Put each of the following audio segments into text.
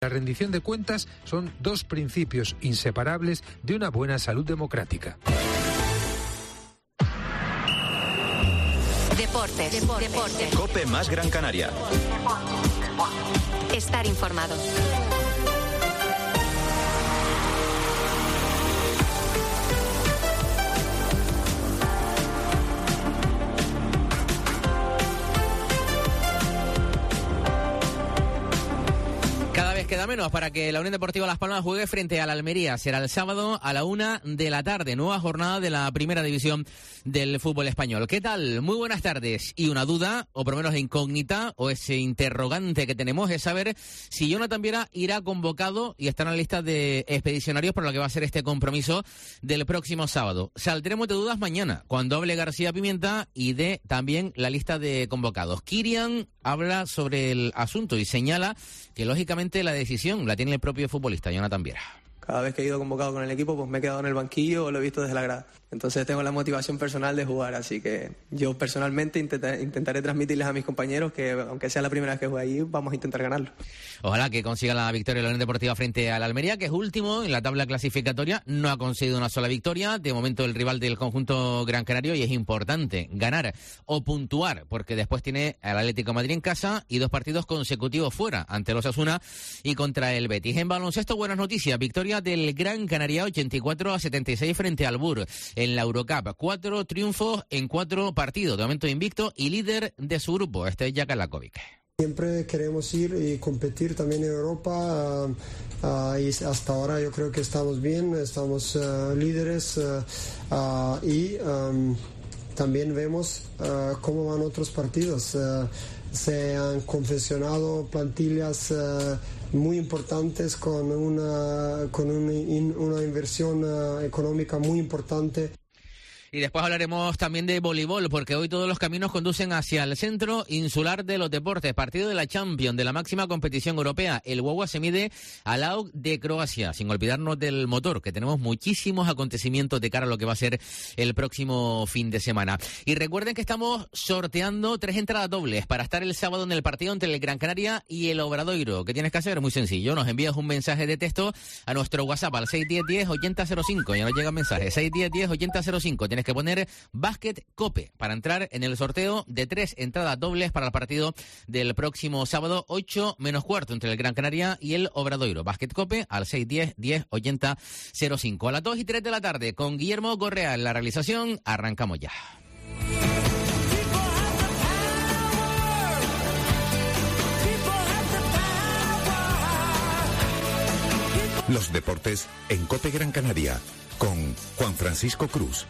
La rendición de cuentas son dos principios inseparables de una buena salud democrática. Deportes. COPE más Gran Canaria. Estar informado. Cada vez queda menos para que la Unión Deportiva Las Palmas juegue frente a la Almería. Será el sábado a la 1 de la tarde, nueva jornada de la primera división del fútbol español. ¿Qué tal? Muy buenas tardes. Y una duda, o por lo menos incógnita, o ese interrogante que tenemos es saber si Jonathan Viera irá convocado y está en la lista de expedicionarios para lo que va a ser este compromiso del próximo sábado. Saldremos de dudas mañana, cuando hable García Pimienta y dé también la lista de convocados. Kirian habla sobre el asunto y señala que lógicamente la decisión la tiene el propio futbolista, Jonathan Viera. Cada vez que he ido convocado con el equipo, pues me he quedado en el banquillo o lo he visto desde la grada. Entonces tengo la motivación personal de jugar, así que yo personalmente intentaré transmitirles a mis compañeros que, aunque sea la primera vez que juegue allí, vamos a intentar ganarlo. Ojalá que consiga la victoria la Unión Deportiva frente a la Almería, que es último en la tabla clasificatoria, no ha conseguido una sola victoria, de momento el rival del conjunto gran canario, y es importante ganar o puntuar, porque después tiene al Atlético de Madrid en casa y 2 partidos consecutivos fuera, ante el Osasuna y contra el Betis. En baloncesto, buenas noticias, victoria del Gran Canaria 84-76 frente al Bur en la Eurocup. 4 triunfos en 4 partidos, de momento invicto y líder de su grupo. Este es Jaka Lakovic. Siempre queremos ir y competir también en Europa y hasta ahora yo creo que estamos bien, estamos líderes y también vemos cómo van otros partidos. Se han confeccionado plantillas muy importantes con una inversión económica muy importante. Y después hablaremos también de voleibol, porque hoy todos los caminos conducen hacia el Centro Insular de los Deportes, partido de la Champions, de la máxima competición europea. El Wawa se mide al AUK de Croacia, sin olvidarnos del motor, que tenemos muchísimos acontecimientos de cara a lo que va a ser el próximo fin de semana. Y recuerden que estamos sorteando 3 entradas dobles para estar el sábado en el partido entre el Gran Canaria y el Obradoiro. ¿Qué tienes que hacer? Muy sencillo, nos envías un mensaje de texto a nuestro WhatsApp al 610-10-8005, ya nos llega el mensaje, 610-10-8005. Tienes que poner Básquet Cope para entrar en el sorteo de 3 entradas dobles para el partido del próximo sábado 8:15 entre el Gran Canaria y el Obradoiro. Básquet Cope al 610-10-8005. A las 2:03 de la tarde con Guillermo Correa en la realización. Arrancamos ya. Los deportes en COPE Gran Canaria con Juan Francisco Cruz.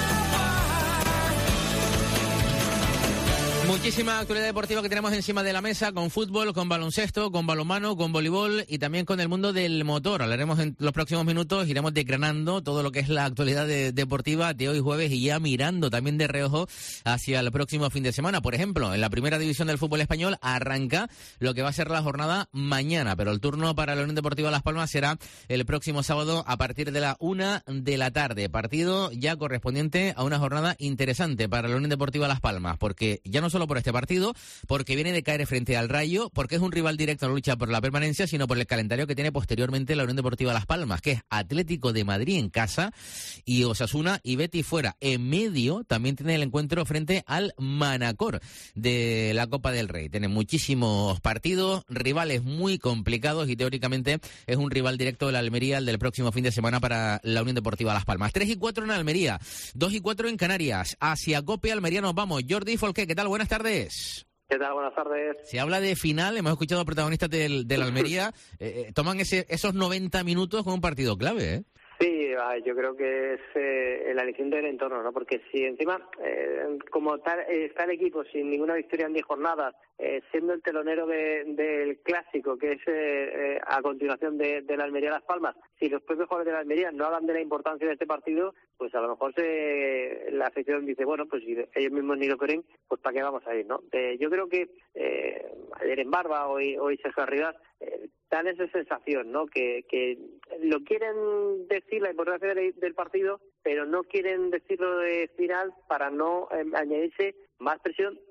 Muchísima actualidad deportiva que tenemos encima de la mesa, con fútbol, con baloncesto, con balonmano, con voleibol y también con el mundo del motor. Hablaremos en los próximos minutos, iremos desgranando todo lo que es la actualidad deportiva de hoy jueves y ya mirando también de reojo hacia el próximo fin de semana. Por ejemplo, en la primera división del fútbol español arranca lo que va a ser la jornada mañana, pero el turno para la Unión Deportiva Las Palmas será el próximo sábado a partir de la 1 de la tarde. Partido ya correspondiente a una jornada interesante para la Unión Deportiva Las Palmas, porque ya no solo por este partido, porque viene de caer frente al Rayo, porque es un rival directo en la lucha por la permanencia, sino por el calendario que tiene posteriormente la Unión Deportiva Las Palmas, que es Atlético de Madrid en casa y Osasuna y Betis fuera. En medio también tiene el encuentro frente al Manacor de la Copa del Rey. Tiene muchísimos partidos, rivales muy complicados y teóricamente es un rival directo de la Almería el del próximo fin de semana para la Unión Deportiva Las Palmas. 3:04 en Almería, 2:04 en Canarias. Hacia Cope Almería nos vamos. Jordi Folqué, ¿qué tal? Buenas tardes. ¿Qué tal? Buenas tardes. Se habla de final, hemos escuchado a protagonistas de la Almería, toman esos 90 minutos con un partido clave, ¿eh? Sí, yo creo que es el aliciente del entorno, ¿no? Porque si encima, como tal, está el equipo sin ninguna victoria en 10 jornadas, siendo el telonero del clásico, que es a continuación de la Almería Las Palmas, si los propios jugadores de la Almería no hablan de la importancia de este partido, pues a lo mejor la afición dice, bueno, pues si ellos mismos ni lo creen, pues ¿para qué vamos a ir, no? Yo creo que ayer en Barba, hoy Sergio Arribas, dan esa sensación, ¿no? Que lo quieren decir la importancia del partido, pero no quieren decirlo de final para no añadirse más presión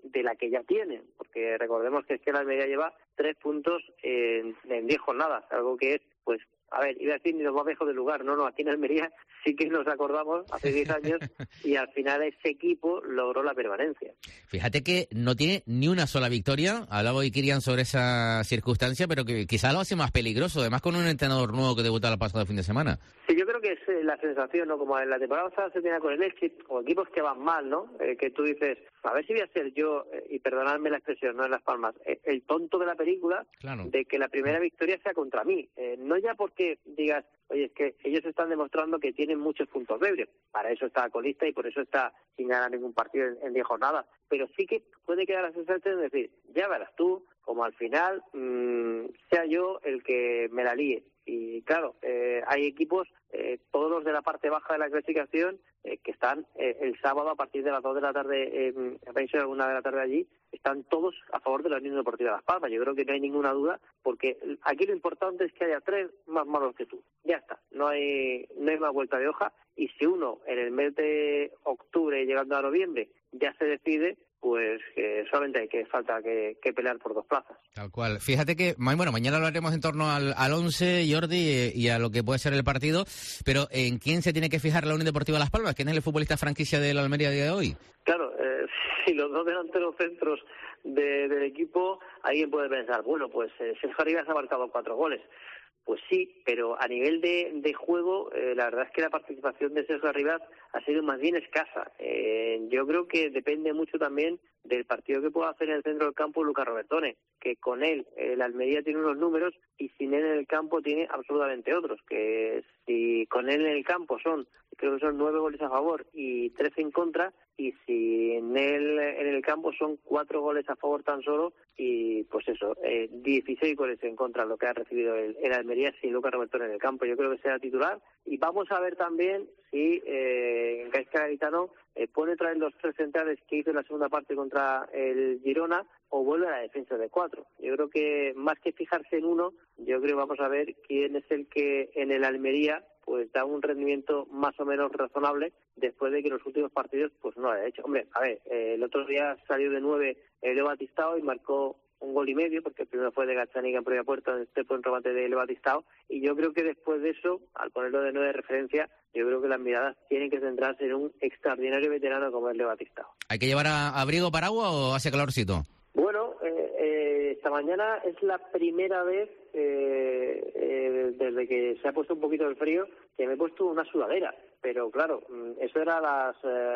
de la que ya tienen, porque recordemos que es que la Almería lleva 3 puntos en 10 jornadas, algo que es, pues, a ver, iba a decir ni los más viejos del lugar, no, aquí en Almería sí que nos acordamos hace 10 años y al final ese equipo logró la permanencia. Fíjate que no tiene ni una sola victoria, hablaba hoy Kirian sobre esa circunstancia, pero que quizá lo hace más peligroso, además con un entrenador nuevo que debutó el pasado fin de semana. Sí, yo creo que es la sensación, ¿no? Como en la temporada pasada se tenía con el Elche, o equipos que van mal, ¿no? Que tú dices, a ver si voy a ser yo, y perdonadme la expresión, no en Las Palmas, el tonto de la película, claro, de que la primera victoria sea contra mí. No ya porque digas, oye, es que ellos están demostrando que tienen muchos puntos débiles. Para eso está colista y por eso está sin ganar ningún partido en 10 jornadas. Pero sí que puede quedar la sensación de decir, ya verás tú, como al final sea yo el que me la líe. Y claro, hay equipos, todos los de la parte baja de la clasificación, que están el sábado a partir de las 2 de la tarde, a partir de la 1 de la tarde allí, están todos a favor de la Unión Deportiva Las Palmas. Yo creo que no hay ninguna duda, porque aquí lo importante es que haya 3 más malos que tú. Ya está, no hay más vuelta de hoja. Y si uno en el mes de octubre, llegando a noviembre, ya se decide, pues solamente hay que falta que pelear por 2 plazas. Tal cual. Fíjate que, bueno, mañana hablaremos en torno al 11, Jordi, y a lo que puede ser el partido, pero ¿en quién se tiene que fijar la Unión Deportiva Las Palmas? ¿Quién es el futbolista franquicia de la Almería a día de hoy? Claro, si los 2 delanteros centros del equipo, alguien puede pensar, bueno, pues Sergio Arribas ha marcado 4 goles. Pues sí, pero a nivel de juego, la verdad es que la participación de Sergio Arribas ha sido más bien escasa. Yo creo que depende mucho también del partido que pueda hacer en el centro del campo Lucas Robertone, que con él la Almería tiene unos números y sin él en el campo tiene absolutamente otros, que si con él en el campo creo que son 9 goles a favor y 13 en contra, y si en él en el campo son 4 goles a favor tan solo, y pues eso, 16 goles en contra, lo que ha recibido el Almería sin Lucas Robertone en el campo. Yo creo que será titular, y vamos a ver también si Gaizka Garitano pone otra vez los 3 centrales que hizo en la segunda parte contra el Girona, o vuelve a la defensa de 4. Yo creo que más que fijarse en uno, yo creo que vamos a ver quién es el que en el Almería pues da un rendimiento más o menos razonable después de que los últimos partidos pues no lo haya hecho. Hombre, a ver, el otro día salió de 9 Leo Batistao y marcó 1 gol y medio, porque el primero fue de Gazzaniga en propia puerta, este fue un remate de Leo Batistao, y yo creo que después de eso, al ponerlo de 9 de referencia, yo creo que las miradas tienen que centrarse en un extraordinario veterano como es Leo Batistao. ¿Hay que llevar abrigo, paraguas o hace calorcito? Bueno, esta mañana es la primera vez desde que se ha puesto un poquito el frío que me he puesto una sudadera, pero claro, eso era a las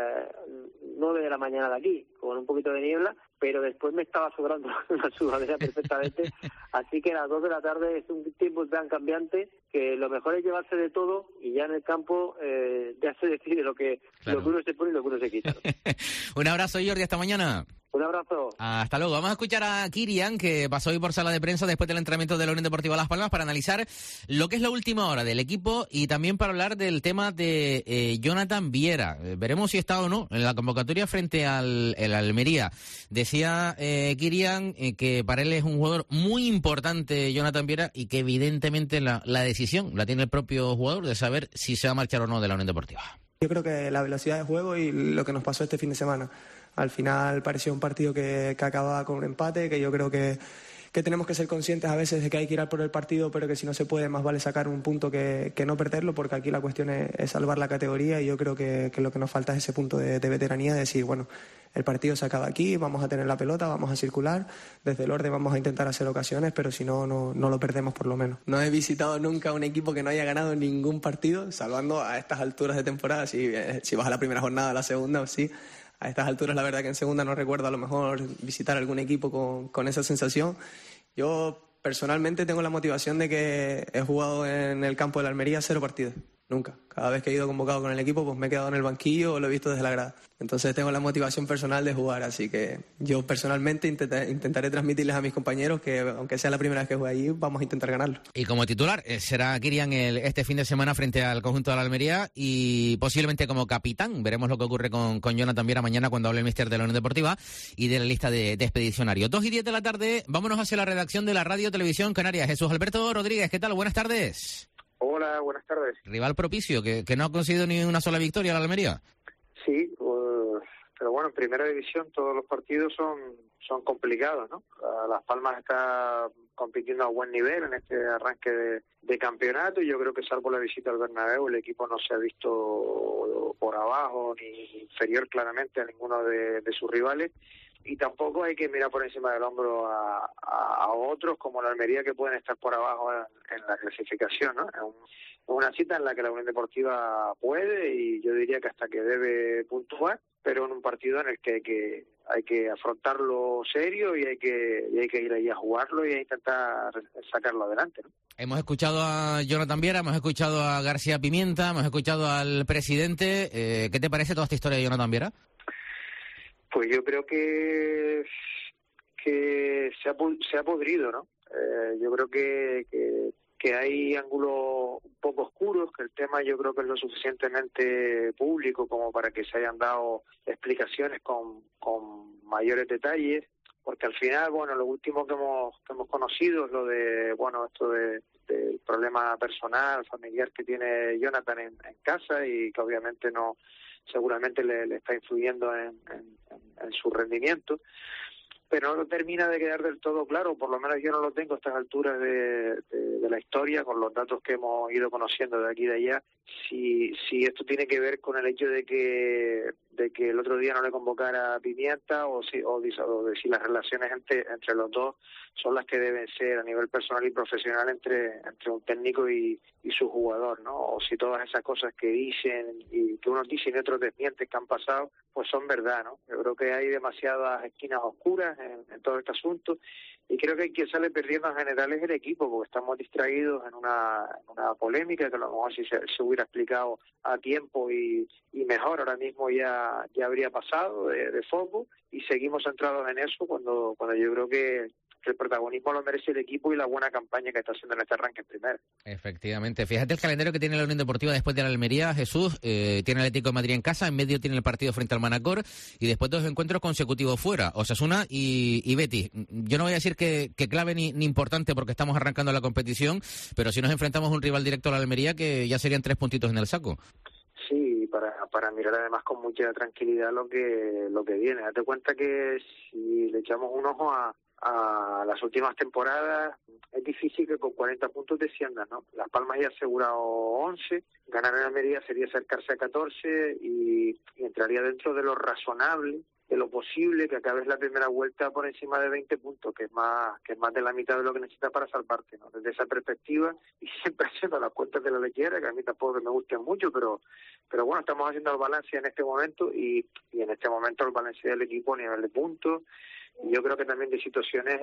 9 de la mañana de aquí, con un poquito de niebla, pero después me estaba sobrando la sudadera perfectamente, así que a las 2 de la tarde es un tiempo tan cambiante que lo mejor es llevarse de todo y ya en el campo ya se decide lo que uno se pone y lo que uno se quita. Un abrazo, Jordi, hasta mañana. Un abrazo. Hasta luego. Vamos a escuchar a Kirian, que pasó hoy por sala de prensa después del entrenamiento de la Unión Deportiva Las Palmas, para analizar lo que es la última hora del equipo y también para hablar del tema de Jonathan Viera. Veremos si está o no en la convocatoria frente al Almería. Decía Kirian que para él es un jugador muy importante, Jonathan Viera, y que evidentemente la decisión la tiene el propio jugador de saber si se va a marchar o no de la Unión Deportiva. Yo creo que la velocidad de juego y lo que nos pasó este fin de semana. Al final pareció un partido que acababa con un empate, que yo creo que tenemos que ser conscientes a veces de que hay que ir a por el partido, pero que si no se puede, más vale sacar un punto que no perderlo, porque aquí la cuestión es salvar la categoría, y yo creo que lo que nos falta es ese punto de veteranía, de decir, bueno, el partido se acaba aquí, vamos a tener la pelota, vamos a circular, desde el orden vamos a intentar hacer ocasiones, pero si no lo perdemos por lo menos. No he visitado nunca un equipo que no haya ganado ningún partido, salvando a estas alturas de temporada, si vas a la primera jornada, a la segunda, sí. A estas alturas, la verdad que en segunda no recuerdo a lo mejor visitar algún equipo con esa sensación. Yo personalmente tengo la motivación de que he jugado en el campo de la Almería 0 partidos. Nunca. Cada vez que he ido convocado con el equipo, pues me he quedado en el banquillo o lo he visto desde la grada. Entonces tengo la motivación personal de jugar, así que yo personalmente intentaré transmitirles a mis compañeros que, aunque sea la primera vez que juegue allí, vamos a intentar ganarlo. Y como titular será Kirian este fin de semana frente al conjunto de la Almería, y posiblemente como capitán. Veremos lo que ocurre con Jonathan Viera mañana cuando hable el míster de la Unión Deportiva y de la lista de expedicionarios. 2:10 de la tarde, vámonos hacia la redacción de la Radio Televisión Canaria. Jesús Alberto Rodríguez, ¿qué tal? Buenas tardes. Hola, buenas tardes. Rival propicio, que no ha conseguido ni una sola victoria la Almería. Sí, bueno, en primera división todos los partidos son complicados, ¿no? Las Palmas está compitiendo a buen nivel en este arranque de campeonato, y yo creo que salvo la visita al Bernabéu el equipo no se ha visto por abajo ni inferior claramente a ninguno de sus rivales, y tampoco hay que mirar por encima del hombro a otros como la Almería, que pueden estar por abajo en la clasificación, ¿no? Es una cita en la que la Unión Deportiva puede, y yo diría que hasta que debe puntuar, pero en un partido en el que hay que afrontarlo serio y hay que ir ahí a jugarlo y a intentar sacarlo adelante, ¿no? Hemos escuchado a Jonathan Viera, hemos escuchado a García Pimienta, hemos escuchado al presidente. ¿Qué te parece toda esta historia de Jonathan Viera? Pues yo creo que se ha podrido, ¿no? Yo creo que hay ángulos un poco oscuros, que el tema yo creo que es lo suficientemente público como para que se hayan dado explicaciones con mayores detalles, porque al final, bueno, lo último que hemos conocido es lo de, bueno, esto del problema personal, familiar que tiene Jonathan en casa, y que obviamente no, seguramente le está influyendo en su rendimiento, pero no termina de quedar del todo claro, por lo menos yo no lo tengo a estas alturas de la historia, con los datos que hemos ido conociendo de aquí y de allá, si esto tiene que ver con el hecho de que el otro día no le convocara a Pimienta, o si las relaciones entre los dos son las que deben ser a nivel personal y profesional entre un técnico y su jugador, ¿no? O si todas esas cosas que dicen y que unos dicen y otros desmienten que han pasado, pues son verdad, ¿no? Yo creo que hay demasiadas esquinas oscuras en todo este asunto, y creo que quien sale perdiendo en general es el equipo, porque estamos distraídos en una polémica que a lo mejor si se hubiera explicado a tiempo y mejor ahora mismo ya habría pasado de foco, y seguimos centrados en eso cuando yo creo que el protagonismo lo merece el equipo y la buena campaña que está haciendo en este arranque en primera. Efectivamente. Fíjate el calendario que tiene la Unión Deportiva después de la Almería, Jesús. Tiene el Atlético de Madrid en casa, en medio tiene el partido frente al Manacor, y después 2 encuentros consecutivos fuera, Osasuna y Betis. Yo no voy a decir que clave ni importante, porque estamos arrancando la competición, pero si nos enfrentamos a un rival directo a la Almería, que ya serían 3 puntitos en el saco. Sí, para mirar además con mucha tranquilidad lo que viene. Date cuenta que si le echamos un ojo a las últimas temporadas, es difícil que con 40 puntos desciendan, ¿no? Las Palmas ya ha asegurado 11, ganar en Almería sería acercarse a 14 y entraría dentro de lo razonable, de lo posible, que acabes la primera vuelta por encima de 20 puntos, que es más de la mitad de lo que necesitas para salvarte, ¿no? Desde esa perspectiva, y siempre haciendo las cuentas de la lechera, que a mí tampoco me gustan mucho, pero bueno, estamos haciendo el balance en este momento, y en este momento el balance del equipo a nivel de puntos, y yo creo que también de situaciones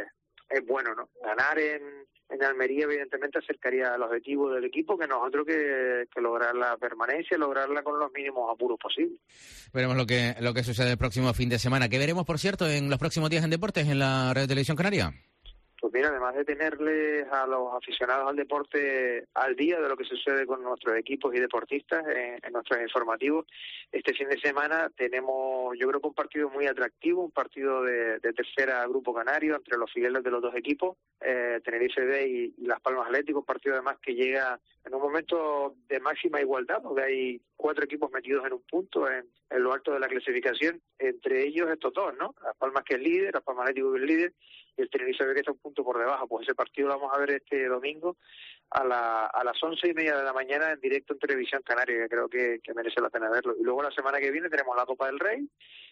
es bueno, ¿no? Ganar en Almería evidentemente acercaría al objetivo del equipo, que nosotros que lograr la permanencia, lograrla con los mínimos apuros posibles. Veremos lo que sucede el próximo fin de semana. ¿Qué veremos, por cierto, en los próximos días en Deportes en la Radio Televisión Canaria? Pues mira, además de tenerles a los aficionados al deporte al día de lo que sucede con nuestros equipos y deportistas en nuestros informativos, este fin de semana tenemos, yo creo que un partido muy atractivo, un partido de tercera Grupo Canario entre los filiales de los dos equipos, Tenerife B y Las Palmas Atlético, un partido además que llega en un momento de máxima igualdad, porque hay 4 equipos metidos en un punto en lo alto de la clasificación, entre ellos estos dos, ¿no? Las Palmas, que es líder, Las Palmas Atlético, que es líder, y el Tenerife B, que está un punto por debajo. Pues ese partido lo vamos a ver este domingo a las 11:30 de la mañana en directo en Televisión Canaria, que creo que merece la pena verlo. Y luego la semana que viene tenemos la Copa del Rey,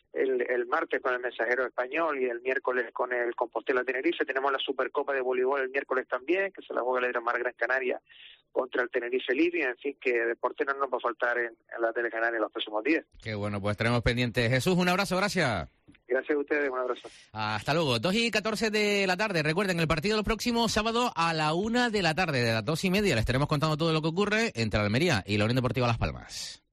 el martes con el Mensajero Español y el miércoles con el Compostela Tenerife. Tenemos la Supercopa de voleibol el miércoles también, que se la juega el Mar Gran Canaria contra el Tenerife Living. En fin, que deporte no nos va a faltar en la Tele Canaria en los próximos días. Qué bueno, pues estaremos pendientes. Jesús, un abrazo, gracias. Gracias a ustedes, un abrazo. Hasta luego. 2:14 de la tarde. Recuerden, el partido del próximo sábado a la 1 de la tarde, de las 2:30. Les estaremos contando todo lo que ocurre entre Almería y la Unión Deportiva Las Palmas.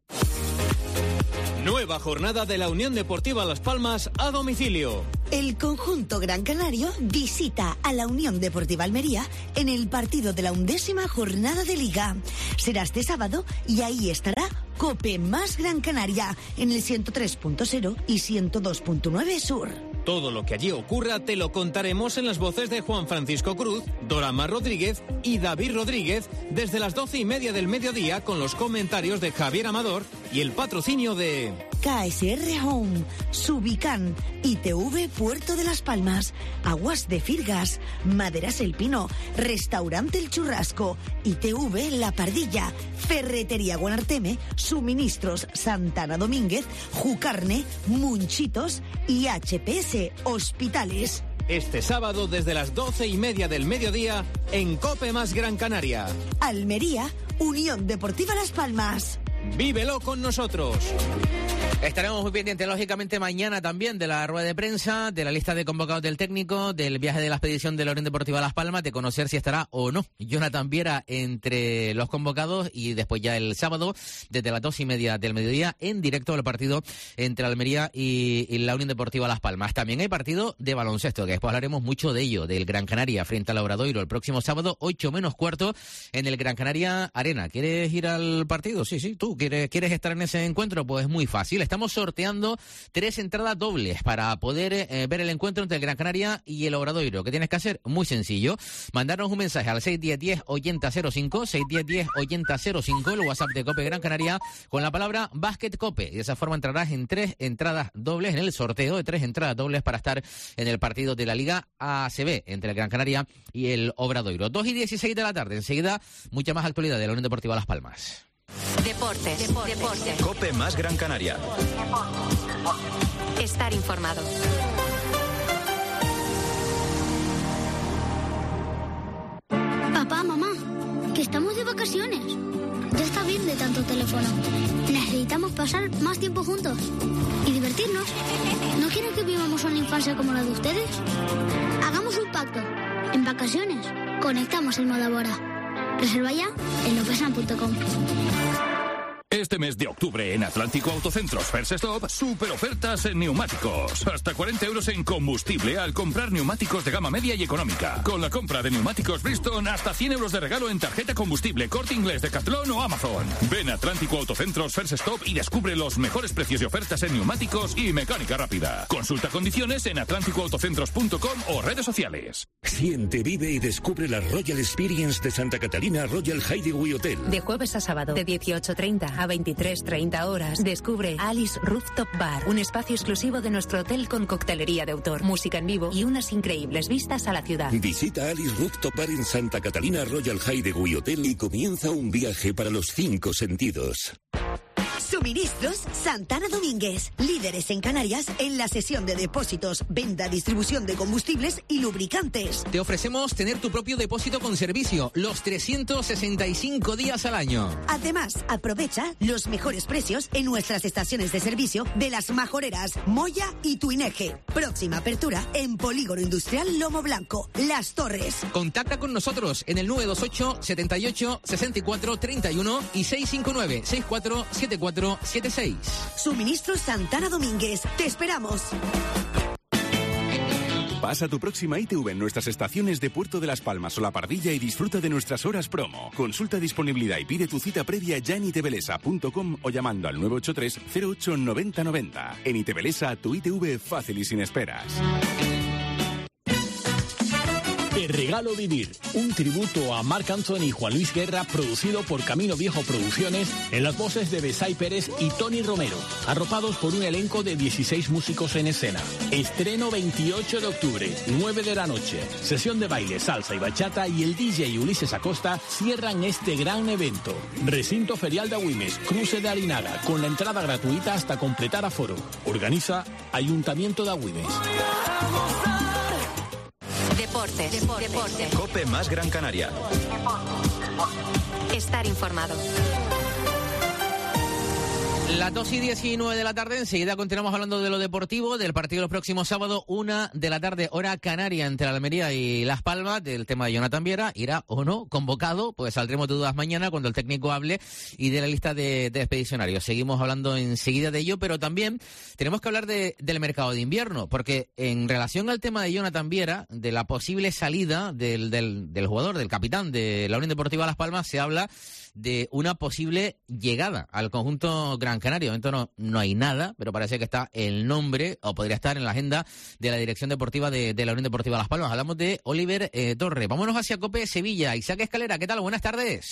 Nueva jornada de la Unión Deportiva Las Palmas a domicilio. El conjunto gran canario visita a la Unión Deportiva Almería en el partido de la 11ª jornada de Liga. Será este sábado y ahí estará COPE más Gran Canaria en el 103.0 y 102.9 Sur. Todo lo que allí ocurra te lo contaremos en las voces de Juan Francisco Cruz, Dorama Rodríguez y David Rodríguez desde las 12:30 del mediodía, con los comentarios de Javier Amador y el patrocinio de KSR Home, Subican, ITV Puerto de las Palmas, Aguas de Firgas, Maderas El Pino, Restaurante El Churrasco, ITV La Pardilla, Ferretería Guanarteme, Suministros Santana Domínguez, Jucarne, Munchitos y HPS Hospitales. Este sábado desde las 12:30 del mediodía en COPE más Gran Canaria. Almería, Unión Deportiva Las Palmas. ¡Vívelo con nosotros! Estaremos muy pendientes, lógicamente, mañana también de la rueda de prensa, de la lista de convocados del técnico, del viaje de la expedición de la Unión Deportiva Las Palmas, de conocer si estará o no Jonathan Viera entre los convocados, y después ya el sábado, desde las 2:30 del mediodía, en directo al partido entre Almería y la Unión Deportiva Las Palmas. También hay partido de baloncesto, que después hablaremos mucho de ello, del Gran Canaria frente al Obradoiro el próximo sábado, 8:45, en el Gran Canaria Arena. ¿Quieres ir al partido? Sí, tú. ¿Quieres estar en ese encuentro? Pues muy fácil. Estamos sorteando 3 entradas dobles para poder ver el encuentro entre el Gran Canaria y el Obradoiro. ¿Qué tienes que hacer? Muy sencillo. Mandarnos un mensaje al 61010-8005, 61010-8005, el WhatsApp de COPE Gran Canaria, con la palabra Básquet Cope. Y de esa forma entrarás en 3 entradas dobles, en el sorteo de 3 entradas dobles para estar en el partido de la Liga ACB entre el Gran Canaria y el Obradoiro. 2:16 de la tarde. Enseguida, mucha más actualidad de la Unión Deportiva Las Palmas. Deportes. COPE más Gran Canaria. Estar informado. Papá, mamá, que estamos de vacaciones. Ya está bien de tanto teléfono. Necesitamos pasar más tiempo juntos y divertirnos. ¿No quieren que vivamos una infancia como la de ustedes? Hagamos un pacto. En vacaciones, conectamos el modo Bora. Reserva ya en lopesan.com. Este mes de octubre en Atlántico Autocentros First Stop, super ofertas en neumáticos. Hasta 40 euros en combustible al comprar neumáticos de gama media y económica. Con la compra de neumáticos Bridgestone, hasta 100 euros de regalo en tarjeta combustible, Corte Inglés, Decathlon o Amazon. Ven a Atlántico Autocentros First Stop y descubre los mejores precios y ofertas en neumáticos y mecánica rápida. Consulta condiciones en atlánticoautocentros.com o redes sociales. Siente, vive y descubre la Royal Experience de Santa Catalina Royal Hideaway Hotel. De jueves a sábado, de 18:30 a 23:30 horas, descubre Alice Rooftop Bar, un espacio exclusivo de nuestro hotel con coctelería de autor, música en vivo y unas increíbles vistas a la ciudad. Visita Alice Rooftop Bar en Santa Catalina Royal Hideaway Hotel y comienza un viaje para los 5 sentidos. Suministros Santana Domínguez, líderes en Canarias en la sesión de depósitos, venta, distribución de combustibles y lubricantes. Te ofrecemos tener tu propio depósito con servicio los 365 días al año. Además, aprovecha los mejores precios en nuestras estaciones de servicio de Las Majoreras, Moya y Tuineje. Próxima apertura en Polígono Industrial Lomo Blanco, Las Torres. Contacta con nosotros en el 928 78 64 31 y 659 64 74 76. Suministros Santana Domínguez. Te esperamos. Pasa tu próxima ITV en nuestras estaciones de Puerto de las Palmas o La Pardilla y disfruta de nuestras horas promo. Consulta disponibilidad y pide tu cita previa ya en itvbelesa.com o llamando al 983 08 90 90. En Itvbelesa, tu ITV fácil y sin esperas. Te regalo vivir, un tributo a Marc Anthony y Juan Luis Guerra, producido por Camino Viejo Producciones, en las voces de Besay Pérez y Tony Romero, arropados por un elenco de 16 músicos en escena. Estreno 28 de octubre, 9 de la noche. Sesión de baile, salsa y bachata y el DJ Ulises Acosta cierran este gran evento. Recinto Ferial de Agüimes, Cruce de Arinaga, con la entrada gratuita hasta completar aforo. Organiza Ayuntamiento de Agüimes. Deportes. COPE más Gran Canaria. Estar informado. Las 2:19 de la tarde, enseguida continuamos hablando de lo deportivo, del partido del próximo sábado, 1 de la tarde, hora canaria, entre Almería y Las Palmas, del tema de Jonathan Viera. ¿Irá o no convocado? Pues saldremos de dudas mañana cuando el técnico hable, y de la lista de expedicionarios. Seguimos hablando enseguida de ello, pero también tenemos que hablar del mercado de invierno, porque en relación al tema de Jonathan Viera, de la posible salida del jugador, del capitán de la Unión Deportiva Las Palmas, se habla de una posible llegada al conjunto gran canario. Entonces no hay nada, pero parece que está el nombre, o podría estar en la agenda de la dirección deportiva de la Unión Deportiva Las Palmas. Hablamos de Oliver Torre. Vámonos hacia COPE Sevilla. Isaac Escalera, ¿qué tal? Buenas tardes.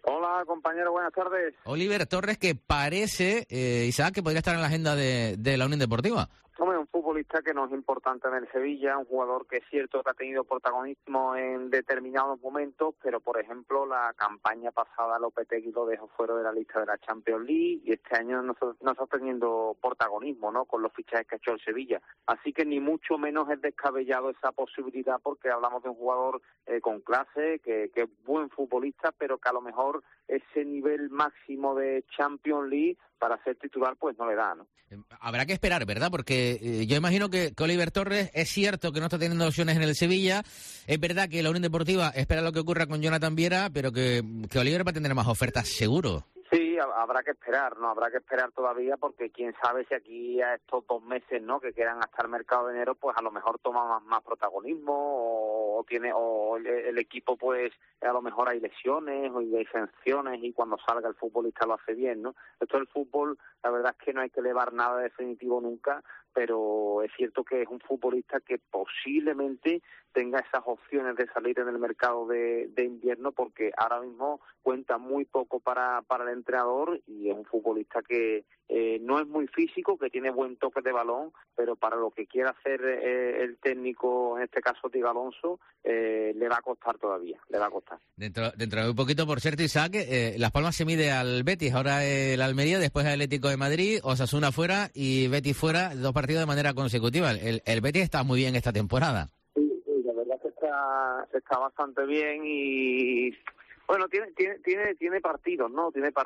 Hola, compañero, buenas tardes. Oliver Torres, que parece, Isaac, que podría estar en la agenda de la Unión Deportiva. Hombre, un futbolista que no es importante en el Sevilla, un jugador que es cierto que ha tenido protagonismo en determinados momentos, pero por ejemplo la campaña pasada Lopetegui lo dejó fuera de la lista de la Champions League y este año no está teniendo protagonismo, ¿no?, con los fichajes que ha hecho el Sevilla. Así que ni mucho menos es descabellado esa posibilidad, porque hablamos de un jugador con clase, que es buen futbolista, pero que a lo mejor ese nivel máximo de Champions League para ser titular pues no le da, ¿no? Habrá que esperar, ¿verdad? Porque yo imagino que Oliver Torres es cierto que no está teniendo opciones en el Sevilla. Es verdad que la Unión Deportiva espera lo que ocurra con Jonathan Viera, pero que Oliver va a tener más ofertas, seguro. Sí, habrá que esperar, ¿no? Habrá que esperar todavía, porque quién sabe si aquí a estos 2 meses, ¿no?, que quedan hasta el mercado de enero, pues a lo mejor toma más protagonismo o el equipo, pues a lo mejor hay lesiones o hay sanciones y cuando salga el futbolista lo hace bien, ¿no? Esto del fútbol, la verdad es que no hay que elevar nada definitivo nunca, pero es cierto que es un futbolista que posiblemente tenga esas opciones de salir en el mercado de invierno, porque ahora mismo cuenta muy poco para el entrenador y es un futbolista que no es muy físico, que tiene buen toque de balón, pero para lo que quiera hacer el técnico, en este caso Diego Alonso, le va a costar todavía, le va a costar. Dentro de un poquito, por cierto, Isaac, Las Palmas se mide al Betis, ahora el Almería, después el Atlético de Madrid, Osasuna fuera y Betis fuera, 2 partidos de manera consecutiva. El Betis está muy bien esta temporada. Sí, la verdad que está bastante bien y bueno, tiene partidos, ¿no?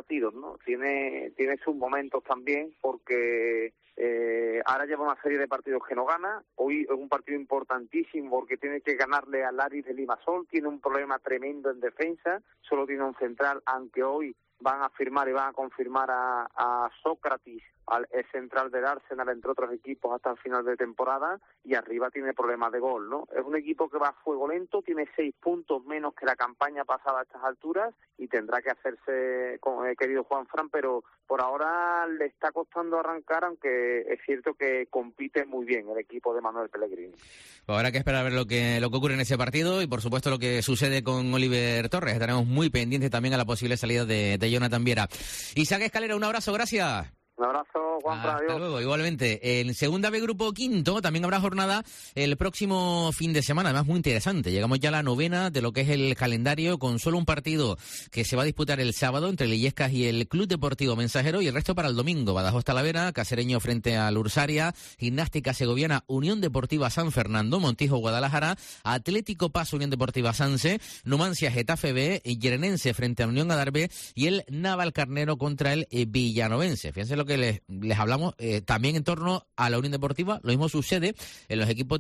Tiene sus momentos también, porque ahora lleva una serie de partidos que no gana. Hoy es un partido importantísimo porque tiene que ganarle al Aris de Limassol, tiene un problema tremendo en defensa, solo tiene un central, aunque hoy van a firmar y van a confirmar a Sócrates, al central del Arsenal, entre otros equipos, hasta el final de temporada, y arriba tiene problemas de gol, ¿no? Es un equipo que va a fuego lento, tiene 6 puntos menos que la campaña pasada a estas alturas y tendrá que hacerse con el querido Juanfran, pero por ahora le está costando arrancar, aunque es cierto que compite muy bien el equipo de Manuel Pellegrini. Pues habrá que esperar a ver lo que ocurre en ese partido y por supuesto lo que sucede con Oliver Torres. Estaremos muy pendientes también a la posible salida de Jonathan Viera. Isaac Escalera, un abrazo, gracias. Un abrazo, Juan. Hasta luego, igualmente. En Segunda B Grupo Quinto también habrá jornada el próximo fin de semana, además muy interesante. Llegamos ya a la 9ª de lo que es el calendario, con solo un partido que se va a disputar el sábado entre el Illescas y el Club Deportivo Mensajero, y el resto para el domingo. Badajoz Talavera, Cacereño frente al Ursaria, Gimnástica Segoviana, Unión Deportiva San Fernando, Montijo Guadalajara, Atlético Paso Unión Deportiva Sanse, Numancia Getafe B, Yerenense frente a Unión Adarve y el Navalcarnero contra el Villanovense. Fíjense lo que les hablamos también en torno a la Unión Deportiva. Lo mismo sucede en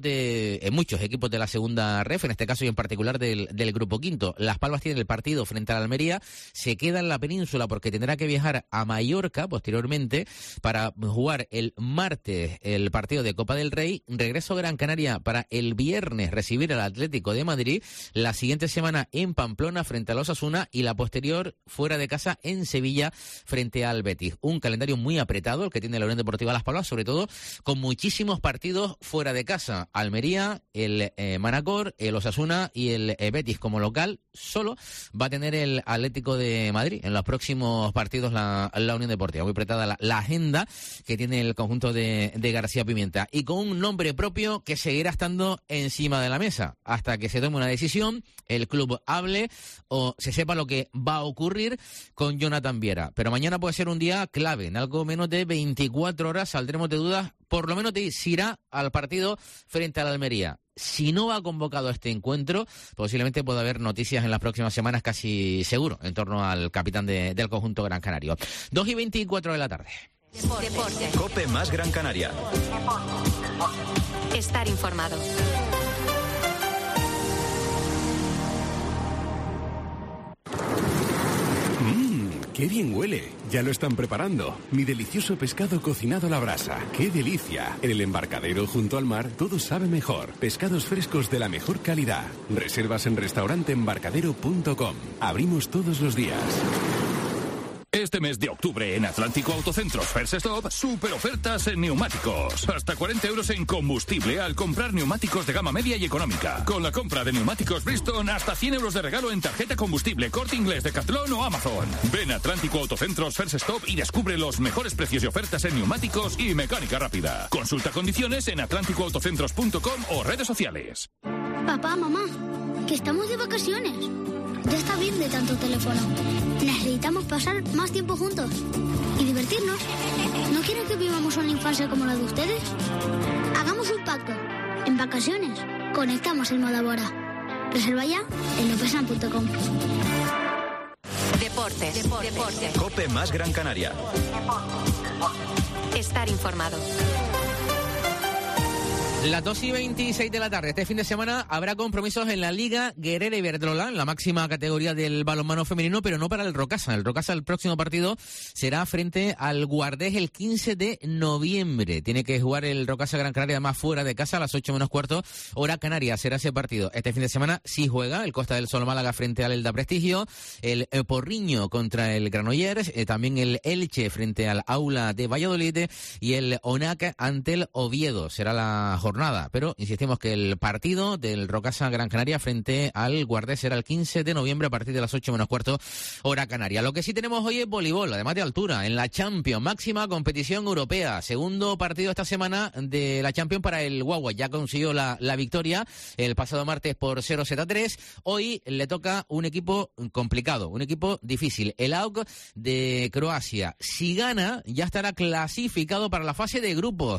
muchos equipos de la segunda ref, en este caso y en particular del Grupo Quinto. Las Palmas tienen el partido frente a la Almería, se queda en la península porque tendrá que viajar a Mallorca posteriormente para jugar el martes el partido de Copa del Rey, regreso a Gran Canaria para el viernes recibir al Atlético de Madrid, la siguiente semana en Pamplona frente al Osasuna y la posterior fuera de casa en Sevilla frente al Betis. Un calendario muy apretado el que tiene la Unión Deportiva Las Palmas, sobre todo con muchísimos partidos fuera de casa. Almería, el Manacor, el Osasuna y el Betis como local. Solo va a tener el Atlético de Madrid en los próximos partidos la Unión Deportiva. Muy apretada la agenda que tiene el conjunto de García Pimienta, y con un nombre propio que seguirá estando encima de la mesa hasta que se tome una decisión, el club hable o se sepa lo que va a ocurrir con Jonathan Viera. Pero mañana puede ser un día clave. En algo menos de 24 horas saldremos de dudas, por lo menos de si irá al partido frente a la Almería. Si no va convocado a este encuentro, posiblemente pueda haber noticias en las próximas semanas, casi seguro, en torno al capitán del conjunto Gran Canario. 2:24 de la tarde. Deporte. COPE más Gran Canaria. Estar informado. ¡Qué bien huele! Ya lo están preparando. Mi delicioso pescado cocinado a la brasa. ¡Qué delicia! En el embarcadero junto al mar todo sabe mejor. Pescados frescos de la mejor calidad. Reservas en restauranteembarcadero.com. Abrimos todos los días. Este mes de octubre en Atlántico Autocentros First Stop, super ofertas en neumáticos. Hasta 40 euros en combustible al comprar neumáticos de gama media y económica. Con la compra de neumáticos Bridgestone, hasta 100 euros de regalo en tarjeta combustible, Corte Inglés, Decathlon o Amazon. Ven a Atlántico Autocentros First Stop y descubre los mejores precios y ofertas en neumáticos y mecánica rápida. Consulta condiciones en atlánticoautocentros.com o redes sociales. Papá, mamá, que estamos de vacaciones. Ya está bien de tanto teléfono. Necesitamos pasar más tiempo juntos y divertirnos. ¿No quieren que vivamos una infancia como la de ustedes? Hagamos un pacto. En vacaciones, conectamos el modo Bora. Reserva ya en lopesan.com. Deportes. COPE más Gran Canaria. Estar informado. Las 2:26 de la tarde. Este fin de semana habrá compromisos en la Liga Guerrera Iberdrola, en la máxima categoría del balonmano femenino, pero no para el Rocasa. El Rocasa, el próximo partido será frente al Guardés el 15 de noviembre. Tiene que jugar el Rocasa Gran Canaria, además fuera de casa, a las 8:15, hora canaria. Será ese partido. Este fin de semana sí juega el Costa del Sol Málaga frente al Elda Prestigio, el Porriño contra el Granollers, también el Elche frente al Aula de Valladolid y el Onac ante el Oviedo. Será la jornada, pero insistimos que el partido del Rocasa Gran Canaria frente al Guardés será el 15 de noviembre a partir de las 8:15, hora canaria. Lo que sí tenemos hoy es voleibol, además de altura, en la Champions, máxima competición europea. Segundo partido esta semana de la Champions para el Guagua. Ya consiguió la victoria el pasado martes por 0-7-3. Hoy le toca un equipo complicado, un equipo difícil, el AUK de Croacia. Si gana, ya estará clasificado para la fase de grupos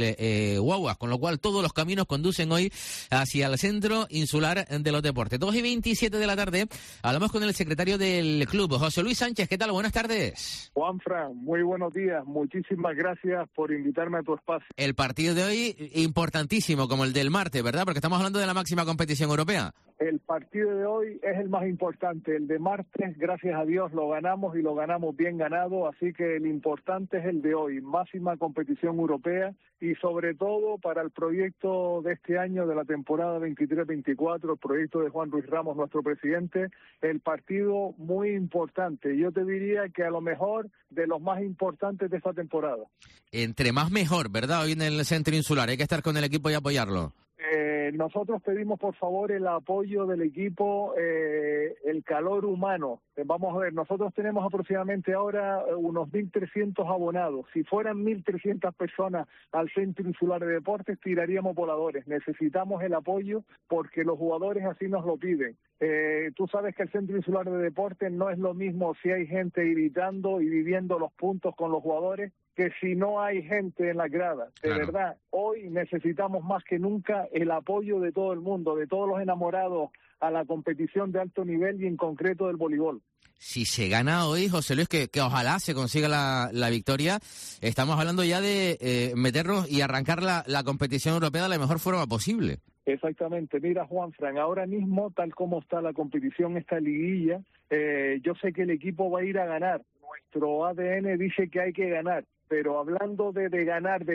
el Guagua, con lo cual todos los caminos conducen hoy hacia el centro insular de los deportes. 2:27 de la tarde, hablamos con el secretario del club, José Luis Sánchez. ¿Qué tal? Buenas tardes. Juanfran, muy buenos días. Muchísimas gracias por invitarme a tu espacio. El partido de hoy, importantísimo, como el del martes, ¿verdad? Porque estamos hablando de la máxima competición europea. El partido de hoy es el más importante. El de martes, gracias a Dios, lo ganamos y lo ganamos bien ganado. Así que el importante es el de hoy, máxima competición europea y sobre todo para el proyecto de este año, de la temporada 23-24, el proyecto de Juan Ruiz Ramos, nuestro presidente, el partido muy importante. Yo te diría que a lo mejor de los más importantes de esta temporada. Entre más mejor, ¿verdad? Hoy en el centro insular, hay que estar con el equipo y apoyarlo. Nosotros pedimos por favor el apoyo del equipo, el calor humano. Vamos a ver, nosotros tenemos aproximadamente ahora unos 1.300 abonados. Si fueran 1.300 personas al Centro Insular de Deportes, tiraríamos voladores. Necesitamos el apoyo porque los jugadores así nos lo piden. Tú sabes que el Centro Insular de Deportes no es lo mismo si hay gente gritando y viviendo los puntos con los jugadores que si no hay gente en la grada. De verdad, hoy necesitamos más que nunca el apoyo de todo el mundo, de todos los enamorados a la competición de alto nivel y en concreto del voleibol. Si se gana hoy, José Luis, que ojalá se consiga la victoria, estamos hablando ya de meternos y arrancar la competición europea de la mejor forma posible. Exactamente. Mira, Juanfran, ahora mismo, tal como está la competición, esta liguilla, yo sé que el equipo va a ir a ganar. Nuestro ADN dice que hay que ganar, pero hablando de ganar,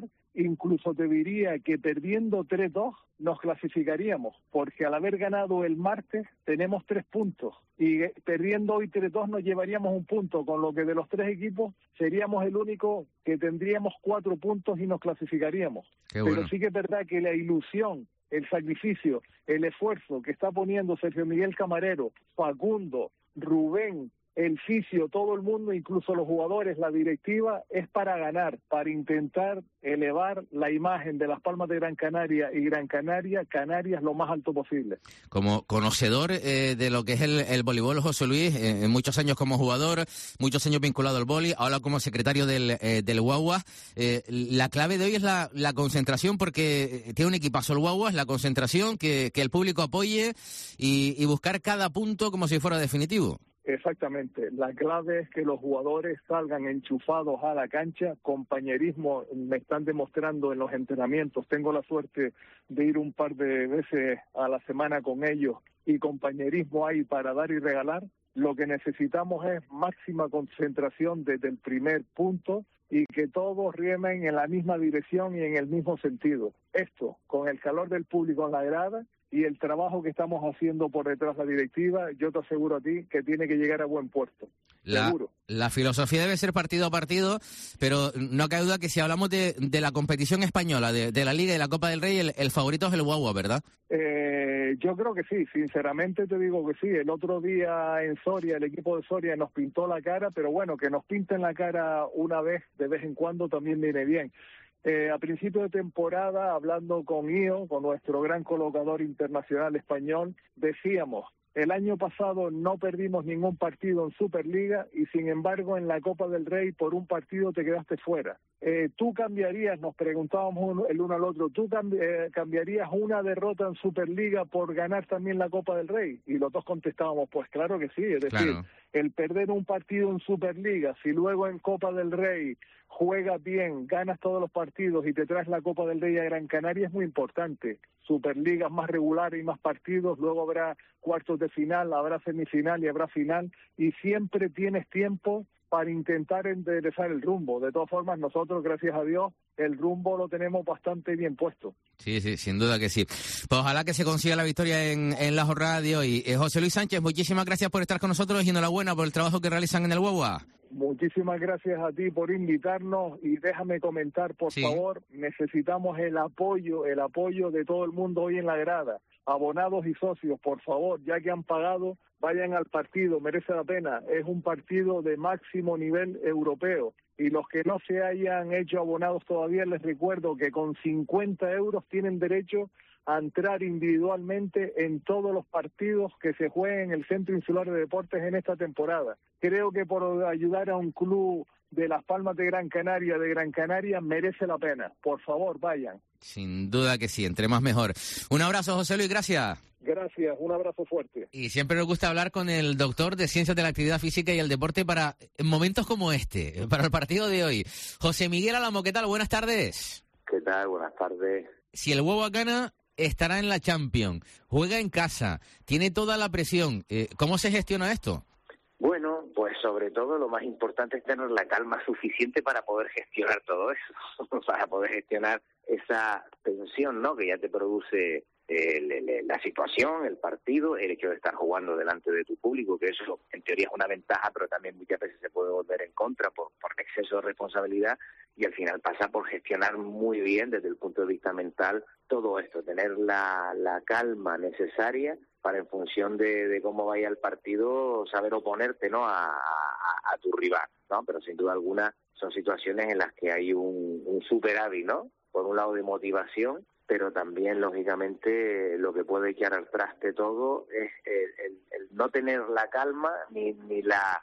incluso te diría que perdiendo 3-2 nos clasificaríamos, porque al haber ganado el martes tenemos 3 puntos y perdiendo hoy 3-2 nos llevaríamos 1 punto, con lo que de los 3 equipos seríamos el único que tendríamos 4 puntos y nos clasificaríamos. Bueno. Pero sí que es verdad que la ilusión, el sacrificio, el esfuerzo que está poniendo Sergio Miguel Camarero, Facundo, Rubén, el fisio, todo el mundo, incluso los jugadores, la directiva, es para ganar, para intentar elevar la imagen de Las Palmas de Gran Canaria y Gran Canaria, Canarias, lo más alto posible. Como conocedor de lo que es el voleibol, José Luis, muchos años como jugador, muchos años vinculado al vóley, ahora como secretario del Guagua, la clave de hoy es la concentración, porque tiene un equipazo el Guagua, es la concentración, que el público apoye y buscar cada punto como si fuera definitivo. Exactamente. La clave es que los jugadores salgan enchufados a la cancha. Compañerismo me están demostrando en los entrenamientos. Tengo la suerte de ir un par de veces a la semana con ellos y compañerismo hay para dar y regalar. Lo que necesitamos es máxima concentración desde el primer punto y que todos remen en la misma dirección y en el mismo sentido. Esto, con el calor del público en la grada y el trabajo que estamos haciendo por detrás de la directiva, yo te aseguro a ti que tiene que llegar a buen puerto. Seguro. La filosofía debe ser partido a partido, pero no cabe duda que si hablamos de la competición española, de la Liga y la Copa del Rey, el favorito es el Guagua, ¿verdad? Yo creo que sí, sinceramente te digo que sí. El otro día en Soria, el equipo de Soria nos pintó la cara, pero bueno, que nos pinten la cara una vez, de vez en cuando, también viene bien. A principio de temporada, hablando con Ío, con nuestro gran colocador internacional español, decíamos, el año pasado no perdimos ningún partido en Superliga y sin embargo en la Copa del Rey por un partido te quedaste fuera. ¿Tú cambiarías, nos preguntábamos el uno al otro, ¿tú cambiarías una derrota en Superliga por ganar también la Copa del Rey? Y los dos contestábamos, pues claro que sí, es decir, claro. El perder un partido en Superliga, si luego en Copa del Rey juegas bien, ganas todos los partidos y te traes la Copa del Rey a Gran Canaria, es muy importante. Superligas más regulares y más partidos, luego habrá cuartos de final, habrá semifinal y habrá final, y siempre tienes tiempo para intentar enderezar el rumbo. De todas formas, nosotros, gracias a Dios, el rumbo lo tenemos bastante bien puesto. Sí, sin duda que sí. Pues ojalá que se consiga la victoria en la jornada de hoy. José Luis Sánchez, muchísimas gracias por estar con nosotros y enhorabuena por el trabajo que realizan en el Guagua. Muchísimas gracias a ti por invitarnos y déjame comentar, por favor, necesitamos el apoyo de todo el mundo hoy en la grada. Abonados y socios, por favor, ya que han pagado, vayan al partido, merece la pena. Es un partido de máximo nivel europeo. Y los que no se hayan hecho abonados todavía, les recuerdo que con 50 euros tienen derecho a entrar individualmente en todos los partidos que se jueguen en el Centro Insular de Deportes en esta temporada. Creo que por ayudar a un club de Las Palmas de Gran Canaria, merece la pena. Por favor, vayan. Sin duda que sí, entre más mejor. Un abrazo, José Luis, gracias. Gracias, un abrazo fuerte. Y siempre nos gusta hablar con el doctor de Ciencias de la Actividad Física y el Deporte para momentos como este, para el partido de hoy. José Miguel Álamo, ¿qué tal? Buenas tardes. ¿Qué tal? Buenas tardes. Si el Guagua gana, estará en la Champions, juega en casa, tiene toda la presión. ¿Cómo se gestiona esto? Bueno, pues sobre todo lo más importante es tener la calma suficiente para poder gestionar todo eso, para poder gestionar esa tensión, ¿no?, que ya te produce la situación, el partido, el hecho de estar jugando delante de tu público, que eso en teoría es una ventaja, pero también muchas veces se puede volver en contra por exceso de responsabilidad, y al final pasa por gestionar muy bien desde el punto de vista mental todo esto, tener la calma necesaria para, en función de cómo vaya el partido, saber oponerte, ¿no?, a tu rival, ¿no? Pero sin duda alguna son situaciones en las que hay un superávit, ¿no?, por un lado de motivación, pero también, lógicamente, lo que puede echar al traste todo es el no tener la calma, ni la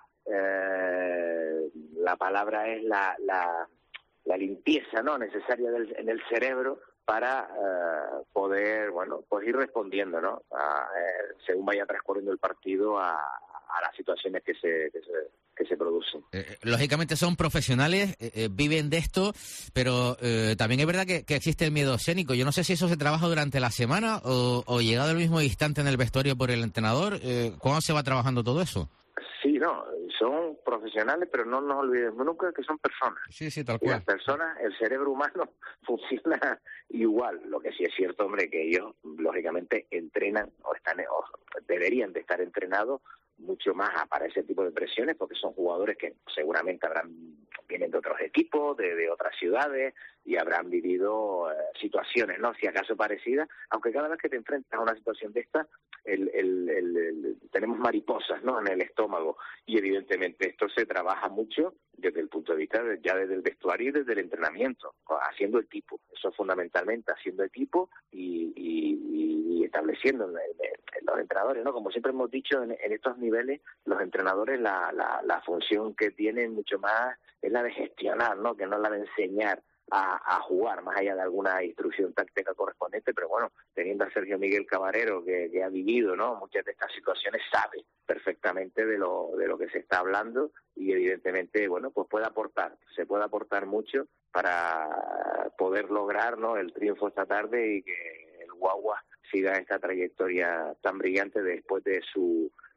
palabra es la limpieza, ¿no?, necesaria en el cerebro para poder, bueno, pues ir respondiendo, ¿no?, según vaya transcurriendo el partido a las situaciones que se producen. Lógicamente son profesionales, viven de esto, pero también es verdad que existe el miedo escénico. Yo no sé si eso se trabaja durante la semana o llegado el mismo instante en el vestuario por el entrenador. ¿Cómo se va trabajando todo eso? Sí, no, son profesionales, pero no nos olvidemos nunca que son personas. Sí, tal cual. Las personas, el cerebro humano funciona igual. Lo que sí es cierto, hombre, que ellos, lógicamente, entrenan o deberían de estar entrenados mucho más para ese tipo de presiones, porque son jugadores que seguramente vienen de otros equipos, de otras ciudades, y habrán vivido situaciones, ¿no?, si acaso parecidas, aunque cada vez que te enfrentas a una situación de esta, tenemos mariposas, ¿no?, en el estómago, y evidentemente esto se trabaja mucho desde el punto de vista ya desde el vestuario y desde el entrenamiento, haciendo equipo, eso fundamentalmente, haciendo equipo y estableciendo los entrenadores, ¿no?, como siempre hemos dicho, en estos niveles, los entrenadores la función que tienen mucho más es la de gestionar, ¿no?, que no es la de enseñar a jugar, más allá de alguna instrucción táctica correspondiente, pero bueno, teniendo a Sergio Miguel Camarero, que ha vivido, ¿no?, muchas de estas situaciones, sabe perfectamente de lo que se está hablando, y evidentemente, bueno, pues se puede aportar mucho para poder lograr, ¿no?, el triunfo esta tarde y que el Guagua siga esta trayectoria tan brillante después de su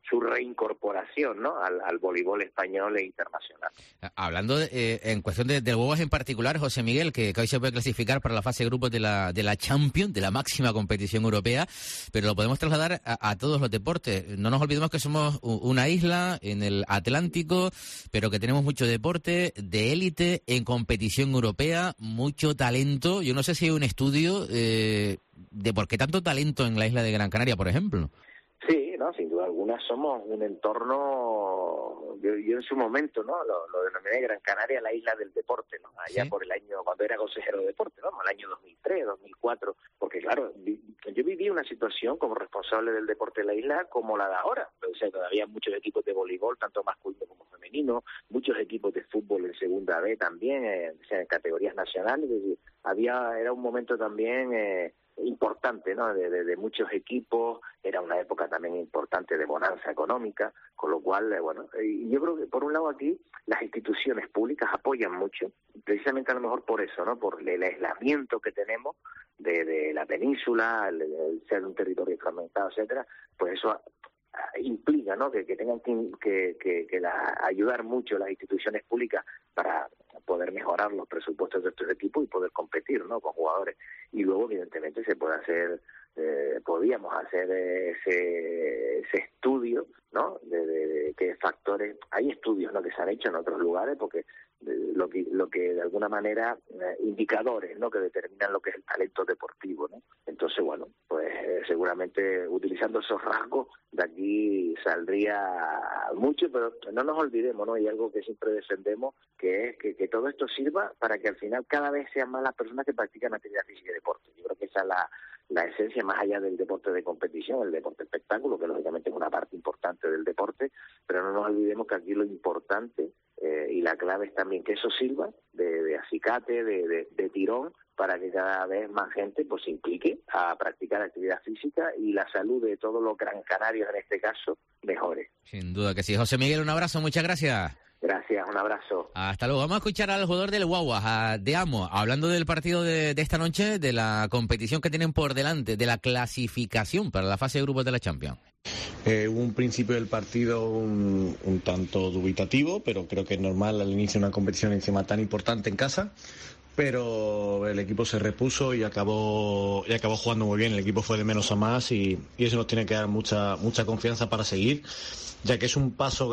reincorporación, ¿no?, al voleibol español e internacional. Hablando en cuestión de huevos en particular, José Miguel, que hoy se puede clasificar para la fase de grupos de la Champions, de la máxima competición europea, pero lo podemos trasladar a todos los deportes. No nos olvidemos que somos una isla en el Atlántico, pero que tenemos mucho deporte de élite en competición europea, mucho talento. Yo no sé si hay un estudio de por qué tanto talento en la isla de Gran Canaria, por ejemplo. Sí, no, sin duda alguna somos un entorno, yo en su momento, ¿no?, lo denominé Gran Canaria la isla del deporte, ¿no?, allá por el año, cuando era consejero de deporte, ¿no?, el año 2003, 2004, porque claro, yo viví una situación como responsable del deporte de la isla como la de ahora, o sea, todavía muchos equipos de voleibol, tanto masculino como femenino, muchos equipos de fútbol en segunda B también, o sea, en categorías nacionales, es decir, era un momento también importante, ¿no?, de muchos equipos, era una época también importante de bonanza económica, con lo cual, yo creo que por un lado aquí las instituciones públicas apoyan mucho, precisamente a lo mejor por eso, ¿no?, por el aislamiento que tenemos de la península, el ser un territorio fragmentado, etcétera, pues eso implica, ¿no?, que tengan que ayudar mucho las instituciones públicas para poder mejorar los presupuestos de estos equipos y poder competir, ¿no?, con jugadores. Y luego, evidentemente, se puede hacer, podíamos hacer ese estudio, ¿no?, de qué factores. Hay estudios, ¿no?, que se han hecho en otros lugares, porque lo que de alguna manera indicadores, ¿no?, que determinan lo que es el talento deportivo, ¿no? Entonces, pues seguramente utilizando esos rasgos de aquí saldría mucho, pero no nos olvidemos, ¿no?, hay algo que siempre defendemos, que es que todo esto sirva para que al final cada vez sean más las personas que practican actividad física y deporte. Yo creo que esa es la esencia, más allá del deporte de competición, el deporte espectáculo, que lógicamente es una parte importante del deporte, pero no nos olvidemos que aquí lo importante y la clave es también que eso sirva de acicate, de tirón, para que cada vez más gente pues se implique a practicar actividad física y la salud de todos los gran canarios en este caso mejore. Sin duda que sí. José Miguel, un abrazo, muchas gracias. Gracias, un abrazo. Hasta luego. Vamos a escuchar al jugador del Guaguas, a De Amo, hablando del partido de esta noche, de la competición que tienen por delante, de la clasificación para la fase de grupos de la Champions. Hubo un principio del partido un tanto dubitativo, pero creo que es normal al inicio de una competición encima tan importante en casa. Pero el equipo se repuso y acabó jugando muy bien. El equipo fue de menos a más y eso nos tiene que dar mucha confianza para seguir, ya que es un paso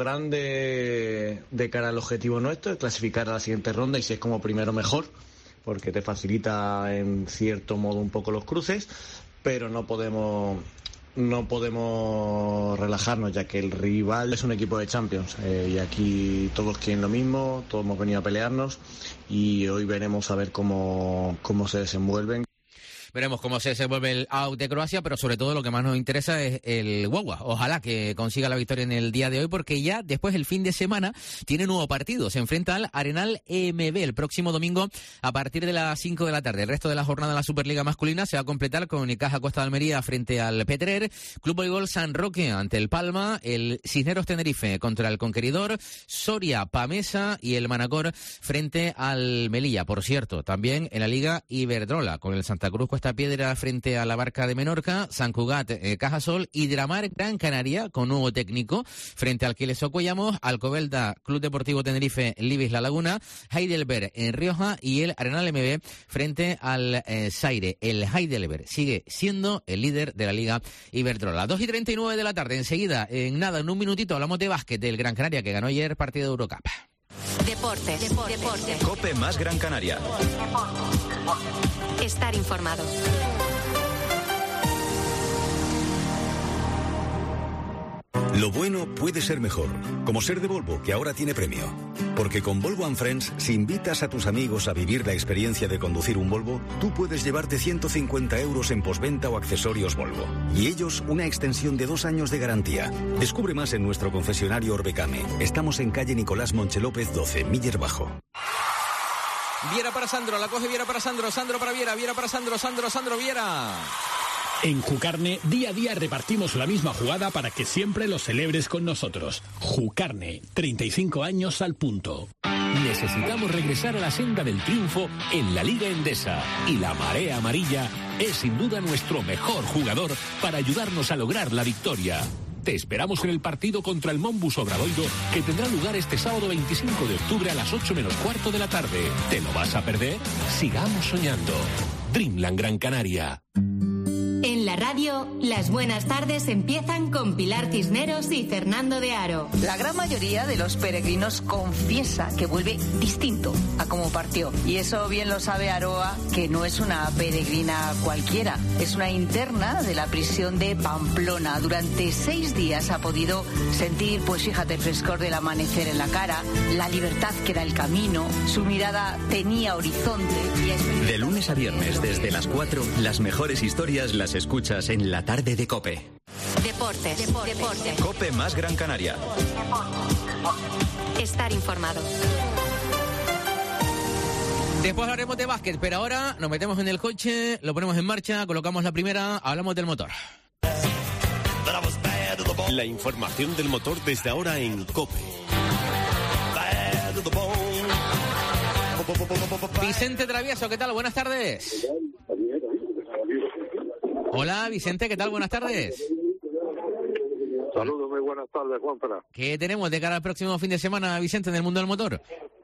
grande de cara al objetivo nuestro, de clasificar a la siguiente ronda, y si es como primero mejor, porque te facilita en cierto modo un poco los cruces, pero no podemos relajarnos, ya que el rival es un equipo de Champions y aquí todos quieren lo mismo, todos hemos venido a pelearnos y hoy veremos a ver cómo se desenvuelven. Veremos cómo se desenvuelve el out de Croacia, pero sobre todo lo que más nos interesa es el Guagua. Ojalá que consiga la victoria en el día de hoy, porque ya después el fin de semana tiene nuevo partido. Se enfrenta al Arenal MB el próximo domingo a partir de las 5 de la tarde. El resto de la jornada de la Superliga masculina se va a completar con Unicaja Costa de Almería frente al Petrer, Club Voleibol San Roque ante el Palma, el Cisneros Tenerife contra el Conqueridor, Soria Pamesa y el Manacor frente al Melilla. Por cierto, también en la Liga Iberdrola, con el Santa Cruz Cuesta Piedra frente a la Barca de Menorca, San Cugat Cajasol y Dramar Gran Canaria con nuevo técnico frente al Quiles Ocollamos, Alcobendas Club Deportivo Tenerife Libis La Laguna, Heidelberg en Rioja y el Arenal MB frente al Zaire. El Heidelberg sigue siendo el líder de la Liga Iberdrola. 2:39 de la tarde, enseguida, en un minutito, hablamos de básquet del Gran Canaria, que ganó ayer partido de Eurocup. Deportes. COPE más Gran Canaria. Estar informado. Lo bueno puede ser mejor, como ser de Volvo, que ahora tiene premio. Porque con Volvo and Friends, si invitas a tus amigos a vivir la experiencia de conducir un Volvo, tú puedes llevarte 150 euros en postventa o accesorios Volvo. Y ellos una extensión de 2 años de garantía. Descubre más en nuestro concesionario Orbecame. Estamos en calle Nicolás Monche López 12, Miller Bajo. Viera para Sandro, la coge Viera para Sandro, Sandro para Viera, Viera para Sandro, Sandro Viera. En Jucarne, día a día repartimos la misma jugada para que siempre lo celebres con nosotros. Jucarne, 35 años al punto. Necesitamos regresar a la senda del triunfo en la Liga Endesa. Y la Marea Amarilla es sin duda nuestro mejor jugador para ayudarnos a lograr la victoria. Te esperamos en el partido contra el Monbus Obradoiro, que tendrá lugar este sábado 25 de octubre a las 8 menos cuarto de la tarde. ¿Te lo vas a perder? Sigamos soñando. Dreamland Gran Canaria. En la radio, las buenas tardes empiezan con Pilar Cisneros y Fernando de Aro. La gran mayoría de los peregrinos confiesa que vuelve distinto a como partió. Y eso bien lo sabe Aroa, que no es una peregrina cualquiera. Es una interna de la prisión de Pamplona. Durante 6 días ha podido sentir, pues fíjate, el frescor del amanecer en la cara, la libertad que da el camino. Su mirada tenía horizonte. De lunes a viernes, desde las 4, las mejores historias las escuchas en la tarde de COPE. Deportes. COPE más Gran Canaria. Estar informado. Después hablaremos de básquet, pero ahora nos metemos en el coche, lo ponemos en marcha, colocamos la primera, hablamos del motor. La información del motor desde ahora en COPE. Vicente Travieso, ¿qué tal? Buenas tardes. Hola, Vicente, ¿qué tal? Buenas tardes. Saludos, muy buenas tardes, Juanfra. ¿Qué tenemos de cara al próximo fin de semana, Vicente, en el mundo del motor?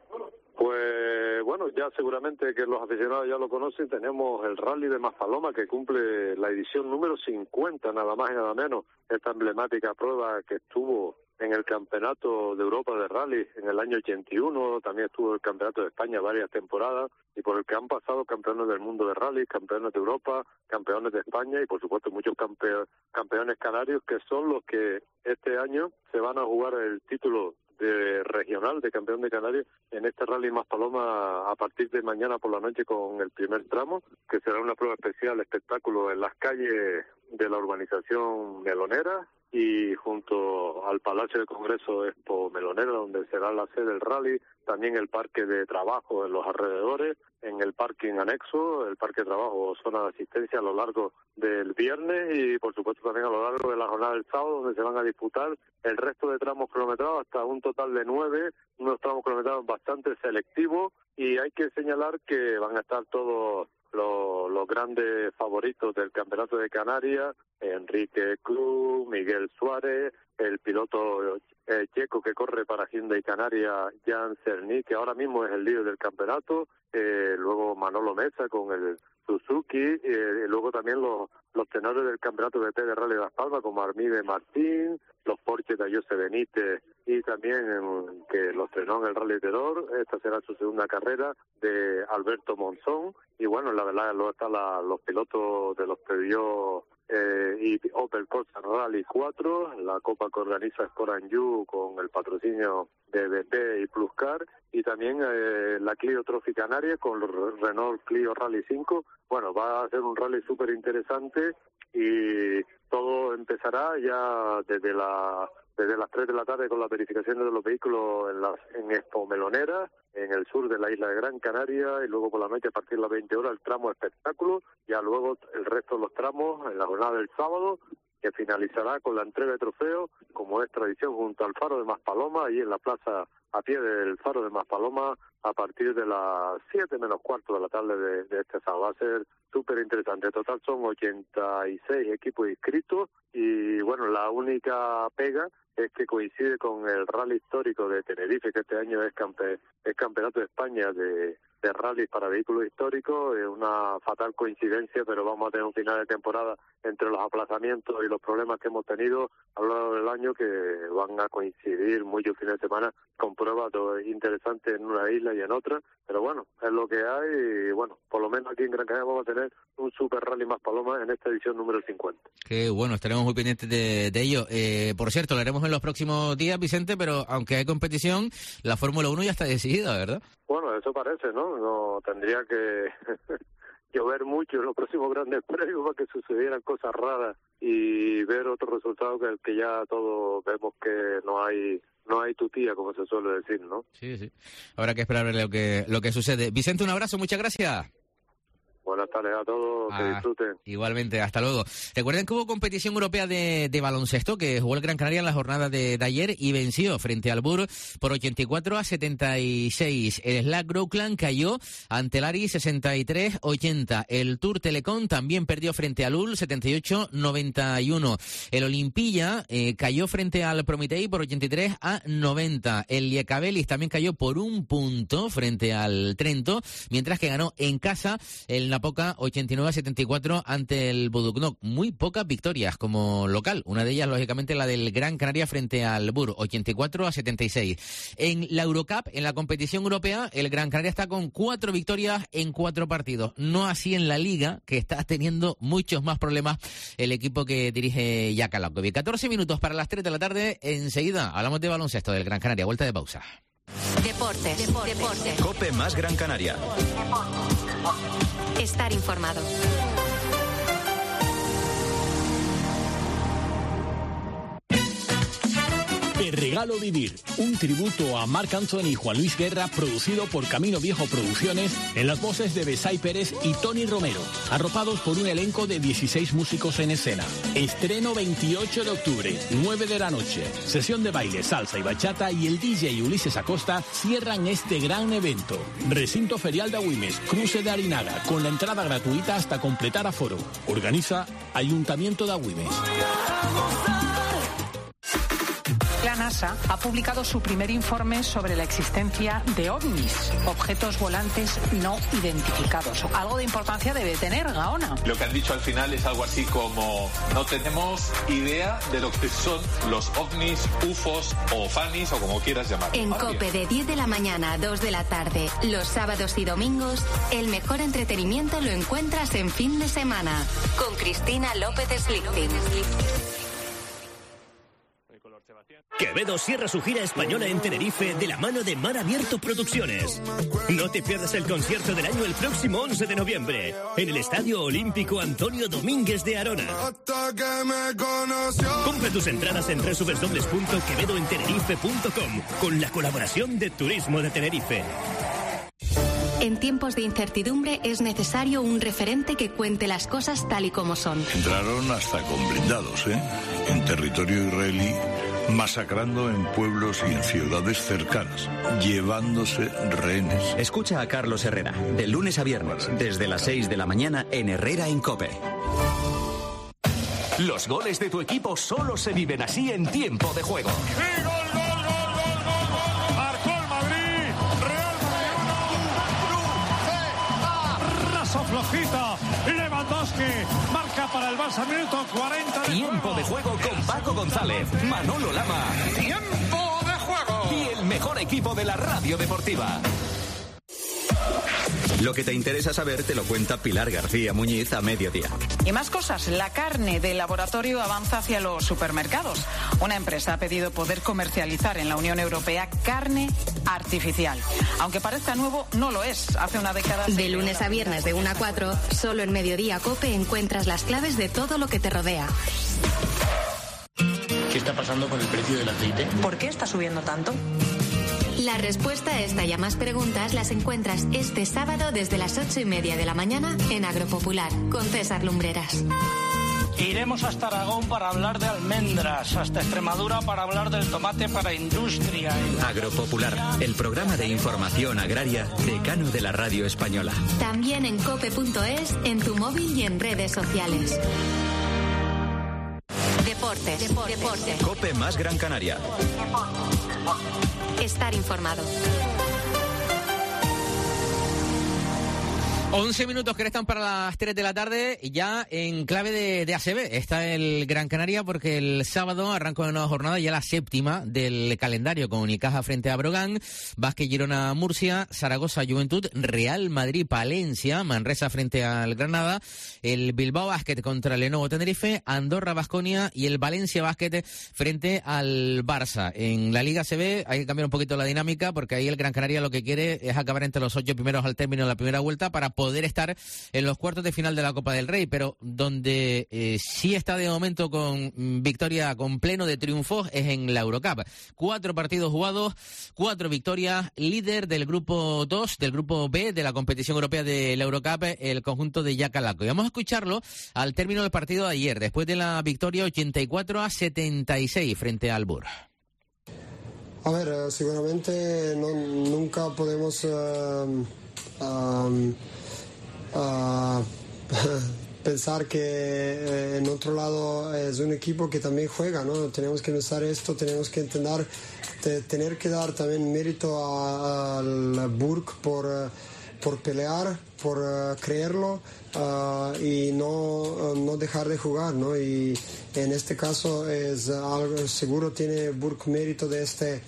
Pues bueno, ya seguramente que los aficionados ya lo conocen, tenemos el Rally de Maspaloma, que cumple la edición número 50, nada más y nada menos. Esta emblemática prueba que estuvo en el Campeonato de Europa de Rally en el año 81, también estuvo el Campeonato de España varias temporadas, y por el que han pasado campeones del mundo de Rally, campeones de Europa, campeones de España y por supuesto muchos campeones canarios, que son los que este año se van a jugar el título de regional de campeón de Canarias en este Rally Maspaloma a partir de mañana por la noche con el primer tramo, que será una prueba especial, espectáculo en las calles de la urbanización melonera y junto al Palacio de Congreso Expo Melonera, donde será la sede del rally, también el parque de trabajo en los alrededores, en el parking anexo, el parque de trabajo o zona de asistencia a lo largo del viernes y por supuesto también a lo largo de la jornada del sábado, donde se van a disputar el resto de tramos cronometrados, hasta un total de 9, unos tramos cronometrados bastante selectivos, y hay que señalar que van a estar todos los grandes favoritos del Campeonato de Canarias, Enrique Cruz, Miguel Suárez, el piloto checo que corre para Hyundai Canarias, Jan Cerny, que ahora mismo es el líder del campeonato, luego Manolo Mesa con el Suzuki, luego también los tenores del Campeonato BP de Rally de Las Palmas, como Armide Martín, los Porsche de Ayose Benítez y también que los estrenó en el Rally Terror. Esta será su segunda carrera, de Alberto Monzón, y bueno, la verdad luego están los pilotos de los Peugeot y Opel Corsa Rally 4, la copa que organiza Scoranju con el patrocinio de BP y Pluscar, y también la Clio Trophy Canaria con Renault Clio Rally 5. Bueno, va a ser un rally súper interesante y todo empezará ya desde las 3 de la tarde con las verificaciones de los vehículos en Expo Melonera, en el sur de la isla de Gran Canaria, y luego por la noche a partir de las 20 horas el tramo espectáculo, ya luego el resto de los tramos en la jornada del sábado, que finalizará con la entrega de trofeos, como es tradición, junto al Faro de Maspaloma, ahí en la plaza a pie del Faro de Maspaloma, a partir de las 7 menos cuarto de la tarde de este sábado. Va a ser súper interesante. En total son 86 equipos inscritos y bueno, la única pega es que coincide con el rally histórico de Tenerife, que este año es campeonato de España de rally para vehículos históricos. Es una fatal coincidencia, pero vamos a tener un final de temporada entre los aplazamientos y los problemas que hemos tenido a lo largo del año, que van a coincidir muchos fines de semana con pruebas interesantes en una isla y en otra, pero bueno, es lo que hay y bueno, por lo menos aquí en Gran Canaria vamos a tener un Super Rally Maspaloma en esta edición número 50. Qué bueno, estaremos muy pendientes de ello. Por cierto, lo haremos en los próximos días, Vicente, pero aunque hay competición, la Fórmula 1 ya está decidida, ¿verdad? Bueno, eso parece, ¿no? No tendría que llover mucho en los próximos grandes premios para que sucedieran cosas raras y ver otro resultado que ya todos vemos que no hay tutía, como se suele decir, ¿no? Sí. Habrá que esperar a ver lo que sucede. Vicente, un abrazo, muchas gracias. Buenas Vale, a todos, que disfruten. Igualmente, hasta luego. Recuerden que hubo competición europea de baloncesto, que jugó el Gran Canaria en la jornada de ayer y venció frente al Bur por 84-76. El Slack Groukland cayó ante el Ari 63-80. El Tour Telecom también perdió frente al UL 78-91. El Olimpilla cayó frente al Prometei por 83-90. El Liekabelis también cayó por 1 punto frente al Trento, mientras que ganó en casa el Napoca 89-74 ante el Buduknok. Muy pocas victorias como local. Una de ellas, lógicamente, la del Gran Canaria frente al Bur, 84-76. En la Eurocup, en la competición europea, el Gran Canaria está con 4 victorias en 4 partidos. No así en la Liga, que está teniendo muchos más problemas el equipo que dirige Jaka Lakovic. 14 minutos para las 3 de la tarde. Enseguida hablamos de baloncesto del Gran Canaria. Vuelta de pausa. Deportes. COPE más Gran Canaria. Estar informado. Te regalo vivir, un tributo a Marc Anthony y Juan Luis Guerra, producido por Camino Viejo Producciones, en las voces de Besay Pérez y Tony Romero, arropados por un elenco de 16 músicos en escena. Estreno 28 de octubre, 9 de la noche. Sesión de baile, salsa y bachata, y el DJ Ulises Acosta cierran este gran evento. Recinto Ferial de Agüimes, Cruce de Arinaga, con la entrada gratuita hasta completar aforo. Organiza Ayuntamiento de Agüimes. La NASA ha publicado su primer informe sobre la existencia de ovnis, objetos volantes no identificados. Algo de importancia debe tener, Gaona. Lo que han dicho al final es algo así como: no tenemos idea de lo que son los ovnis, UFOs o FANIs o como quieras llamarlo. En COPE de 10 de la mañana a 2 de la tarde, los sábados y domingos, el mejor entretenimiento lo encuentras en fin de semana, con Cristina López Slichting. Quevedo cierra su gira española en Tenerife de la mano de Mar Abierto Producciones. No te pierdas el concierto del año el próximo 11 de noviembre en el Estadio Olímpico Antonio Domínguez de Arona. Compra tus entradas en www.quevedoentenerife.com con la colaboración de Turismo de Tenerife. En tiempos de incertidumbre es necesario un referente que cuente las cosas tal y como son. Entraron hasta con blindados, en territorio israelí, masacrando en pueblos y en ciudades cercanas, llevándose rehenes. Escucha a Carlos Herrera, de lunes a viernes, desde las 6 de la mañana en Herrera en COPE. Los goles de tu equipo solo se viven así en tiempo de juego. Flojita, Lewandowski marca para el Barça, minuto 40 de Tiempo de juego con Paco González, Manolo Lama. Tiempo de juego. Y el mejor equipo de la radio deportiva. Lo que te interesa saber te lo cuenta Pilar García Muñiz a mediodía. Y más cosas, la carne del laboratorio avanza hacia los supermercados. Una empresa ha pedido poder comercializar en la Unión Europea carne artificial. Aunque parezca nuevo, no lo es. Hace una década... De lunes a viernes de 1 a 4, solo en Mediodía COPE encuentras las claves de todo lo que te rodea. ¿Qué está pasando con el precio del aceite? ¿Por qué está subiendo tanto? La respuesta a esta y a más preguntas las encuentras este sábado desde las 8:30 de la mañana en Agropopular, con César Lumbreras. Iremos hasta Aragón para hablar de almendras, hasta Extremadura para hablar del tomate para industria. Agropopular, el programa de información agraria decano de la radio española. También en cope.es, en tu móvil y en redes sociales. Deportes. COPE más Gran Canaria. Estar informado. 11 minutos que restan para las 3 de la tarde, ya en clave de ACB. Está el Gran Canaria porque el sábado arranca una nueva jornada, ya la 7ª del calendario, con Unicaja frente a Brogan, Vázquez Girona Murcia, Zaragoza Juventud, Real Madrid Palencia, Manresa frente al Granada, el Bilbao Basket contra el Lenovo Tenerife, Andorra Baskonia y el Valencia Basket frente al Barça. En la Liga ACB hay que cambiar un poquito la dinámica porque ahí el Gran Canaria lo que quiere es acabar entre los 8 primeros al término de la primera vuelta para poder estar en los cuartos de final de la Copa del Rey, pero donde sí está de momento con victoria, con pleno de triunfos, es en la Eurocup. 4 partidos jugados, 4 victorias, líder del grupo 2, del grupo B de la competición europea de la Eurocup, el conjunto de Jacques Alacco. Y vamos a escucharlo al término del partido de ayer, después de la victoria 84-76 frente al Bur. A ver, seguramente nunca podemos pensar que en otro lado es un equipo que también juega, ¿no? Tenemos que pensar esto, tenemos que tener que dar también mérito al Burg por pelear, por creerlo y no dejar de jugar, ¿no? Y en este caso es algo seguro, tiene Burg mérito de este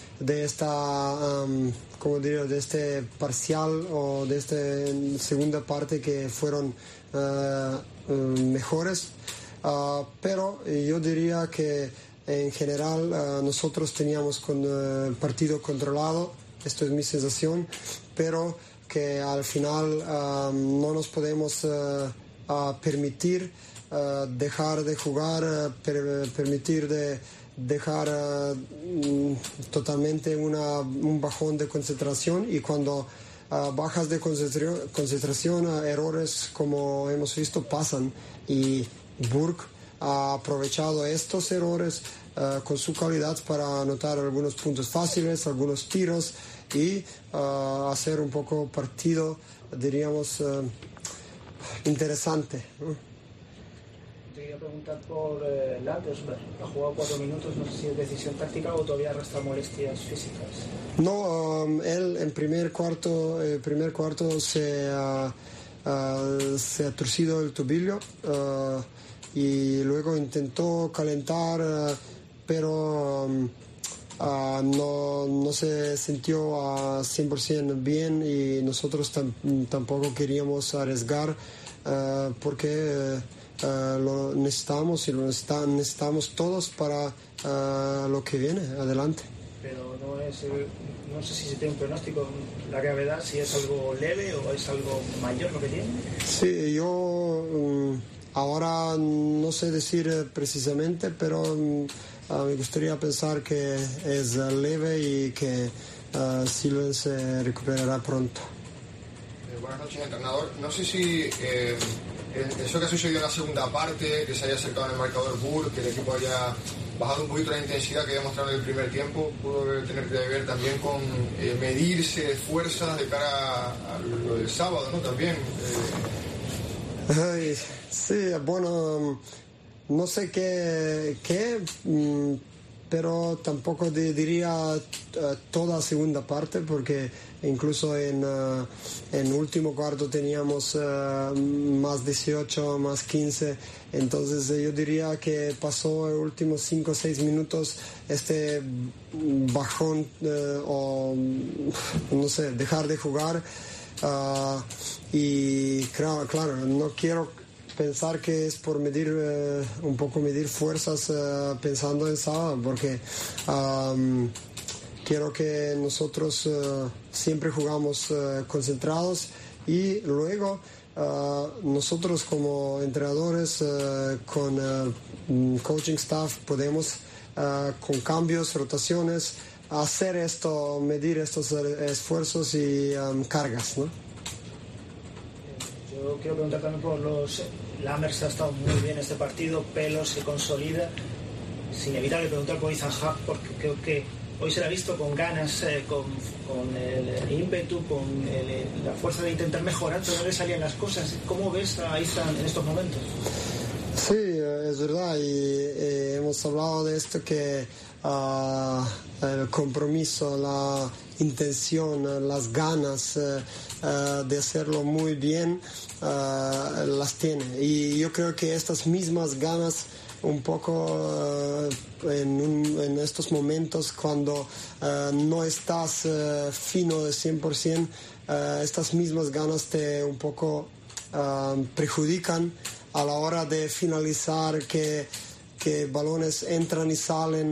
parcial o de esta segunda parte que fueron mejores, pero yo diría que en general nosotros teníamos con el partido controlado, esto es mi sensación, pero que al final no nos podemos permitir dejar de jugar, permitir de dejar totalmente un bajón de concentración, y cuando bajas de concentración, errores como hemos visto pasan, y Burg ha aprovechado estos errores con su calidad para anotar algunos puntos fáciles, algunos tiros y hacer un poco partido, diríamos, interesante, ¿no? Te quería preguntar por Landesberg. Ha jugado 4 minutos, no sé si es decisión táctica o todavía arrastra molestias físicas. No, él en primer cuarto se ha torcido el tobillo y luego intentó calentar, pero no se sintió a 100% bien, y nosotros tampoco queríamos arriesgar porque lo necesitamos, y lo necesitamos todos para lo que viene adelante. Pero no sé si se tiene un pronóstico, la gravedad, si es algo leve o es algo mayor lo que tiene. Sí, yo ahora no sé decir precisamente, pero me gustaría pensar que es leve y que Silven se recuperará pronto. Buenas noches, entrenador. No sé si eso que ha sucedido en la segunda parte, que se haya acercado en el marcador Burg, que el equipo haya bajado un poquito la intensidad que había mostrado en el primer tiempo, pudo tener que ver también con medirse fuerzas de cara a lo del sábado, ¿no? También. Sí, bueno, no sé qué, pero tampoco diría toda segunda parte, porque incluso en último cuarto teníamos más 18, más 15, entonces yo diría que pasó los últimos 5 o 6 minutos este bajón o no sé, dejar de jugar, y claro, no quiero pensar que es por medir un poco fuerzas pensando en sábado, porque quiero que nosotros siempre jugamos concentrados, y luego nosotros como entrenadores con coaching staff podemos con cambios, rotaciones, hacer esto, medir estos esfuerzos y cargas, ¿no? Yo quiero preguntar también por los Lammers. Ha estado muy bien este partido, Pelo se consolida. Es inevitable preguntar por Ethan Happ, porque creo que hoy se la ha visto con ganas, con el ímpetu, con la fuerza de intentar mejorar, pero no le salían las cosas. ¿Cómo ves a Ethan en estos momentos? Sí, es verdad, y hemos hablado de esto, que el compromiso, la intención, las ganas de hacerlo muy bien las tiene, y yo creo que estas mismas ganas un poco en estos momentos cuando no estás fino de 100%, estas mismas ganas te un poco perjudican a la hora de finalizar, que balones entran y salen,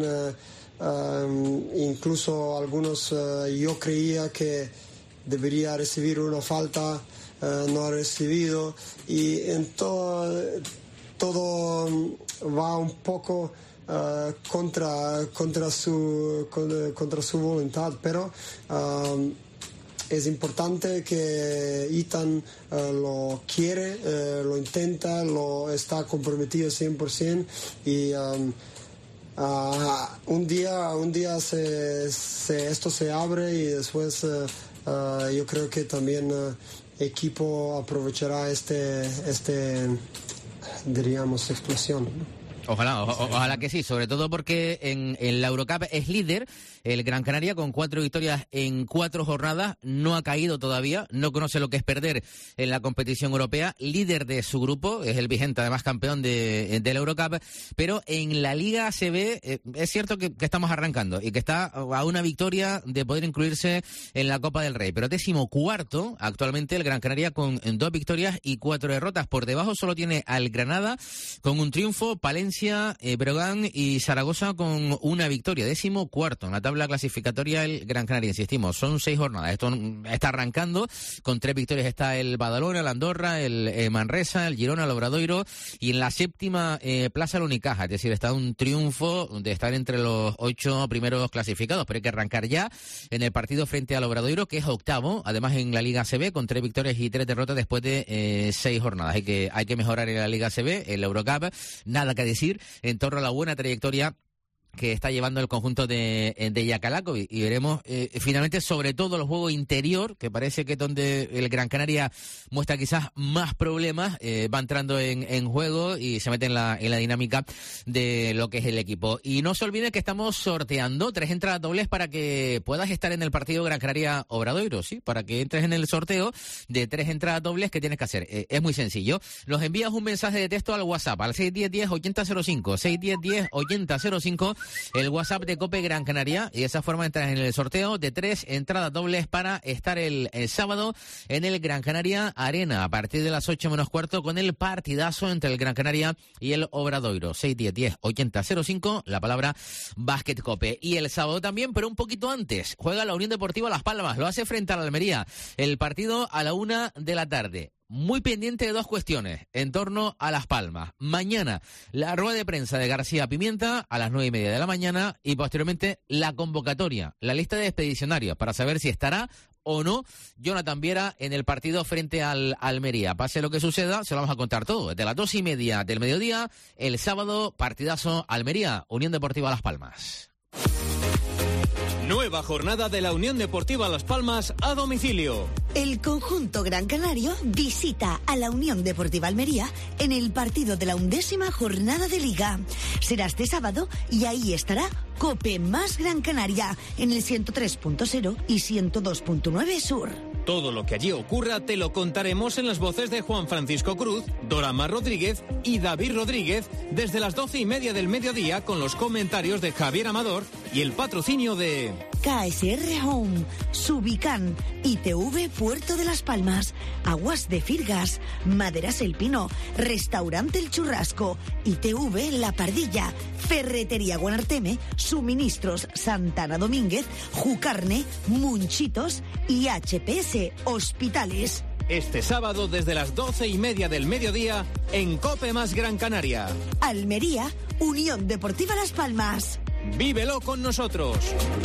incluso algunos yo creía que debería recibir una falta no ha recibido, y en todo va un poco contra su voluntad, pero es importante que Ethan lo quiere, lo intenta, lo está comprometido 100%, y un día esto se abre, y después yo creo que también el equipo aprovechará diríamos, explosión. Ojalá que sí, sobre todo porque en la Eurocup es líder el Gran Canaria con 4 victorias en 4 jornadas, no ha caído todavía, no conoce lo que es perder en la competición europea, líder de su grupo, es el vigente además campeón de la Eurocup, pero en la Liga ACB es cierto que estamos arrancando y que está a una victoria de poder incluirse en la Copa del Rey, pero 14º actualmente el Gran Canaria con 2 victorias y 4 derrotas, por debajo solo tiene al Granada con un triunfo, Palencia, Breogán y Zaragoza con una victoria, 14º en la tabla clasificatoria el Gran Canaria, insistimos, son 6 jornadas, esto está arrancando, con 3 victorias está el Badalona, el Andorra, el Manresa, el Girona, el Obradoiro, y en la 7ª plaza el Unicaja, es decir, está un triunfo de estar entre los 8 primeros clasificados, pero hay que arrancar ya en el partido frente al Obradoiro, que es 8º, además en la Liga ACB, con 3 victorias y 3 derrotas después de 6 jornadas, hay que mejorar en la Liga ACB, en la Eurocup, nada que decir en torno a la buena trayectoria que está llevando el conjunto de Jakalakovic, y veremos finalmente sobre todo el juego interior, que parece que es donde el Gran Canaria muestra quizás más problemas, va entrando en juego y se mete en la dinámica de lo que es el equipo. Y no se olvide que estamos sorteando 3 entradas dobles para que puedas estar en el partido Gran Canaria Obradoiro, ¿sí? Para que entres en el sorteo de 3 entradas dobles, que tienes que hacer. Es muy sencillo. Nos envías un mensaje de texto al WhatsApp, al 610-10-8005, 610-10-8005, el WhatsApp de COPE Gran Canaria, y de esa forma entras en el sorteo de 3 entradas dobles para estar el sábado en el Gran Canaria Arena a partir de las 8:15 con el partidazo entre el Gran Canaria y el Obradoiro. 610-10-8005, la palabra Básquet COPE. Y el sábado también, pero un poquito antes, juega la Unión Deportiva Las Palmas, lo hace frente a la Almería, el partido a la 1 de la tarde. Muy pendiente de 2 cuestiones en torno a Las Palmas. Mañana, la rueda de prensa de García Pimienta a las 9:30 de la mañana, y posteriormente la convocatoria, la lista de expedicionarios para saber si estará o no Jonathan Viera en el partido frente al Almería. Pase lo que suceda, se lo vamos a contar todo. Desde las 2:30 del mediodía, el sábado, partidazo Almería, Unión Deportiva Las Palmas. Nueva jornada de la Unión Deportiva Las Palmas a domicilio. El conjunto gran canario visita a la Unión Deportiva Almería en el partido de la 11ª jornada de Liga. Será este sábado y ahí estará COPE más Gran Canaria en el 103.0 y 102.9 Sur. Todo lo que allí ocurra te lo contaremos en las voces de Juan Francisco Cruz, Dorama Rodríguez y David Rodríguez desde las 12:30 del mediodía, con los comentarios de Javier Amador y el patrocinio de KSR Home, Subican, ITV Puerto de Las Palmas, Aguas de Firgas, Maderas El Pino, Restaurante El Churrasco, ITV La Pardilla, Ferretería Guanarteme, Suministros Santana Domínguez, Jucarne, Munchitos y HPS Hospitales. Este sábado desde las 12:30 del mediodía en COPE más Gran Canaria. Almería, Unión Deportiva Las Palmas. ¡Vívelo con nosotros!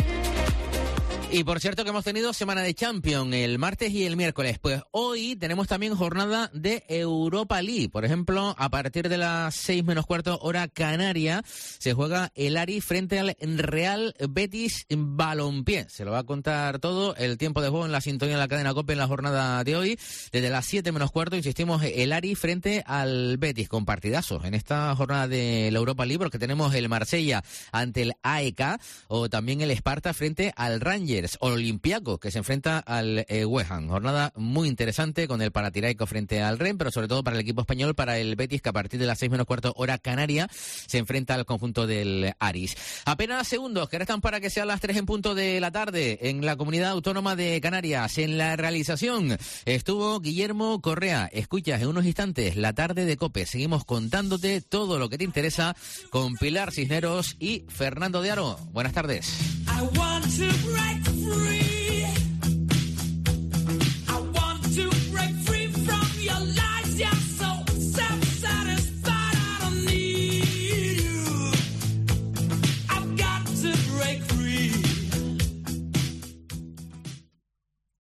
Y por cierto que hemos tenido semana de Champions el martes y el miércoles. Pues hoy tenemos también jornada de Europa League. Por ejemplo, a partir de las 6:15 hora canaria, se juega el Ari frente al Real Betis Balompié. Se lo va a contar todo el tiempo de juego en la sintonía de la cadena COPE en la jornada de hoy. Desde las 7:15, insistimos, el Ari frente al Betis, con partidazos en esta jornada de la Europa League, porque tenemos el Marsella ante el AEK, o también el Sparta frente al Rangers, o Olympiacos, que se enfrenta al West Ham. Jornada muy interesante con el Panathinaikos frente al Rennes, pero sobre todo para el equipo español, para el Betis, que a partir de las 6:15 hora canaria se enfrenta al conjunto del Aris. Apenas segundos que restan para que sean las 3 en punto de la tarde en la Comunidad Autónoma de Canarias. En la realización estuvo Guillermo Correa. Escuchas en unos instantes la tarde de COPE. Seguimos contándote todo lo que te interesa con Pilar Cisneros y Fernando de Aro. Buenas tardes.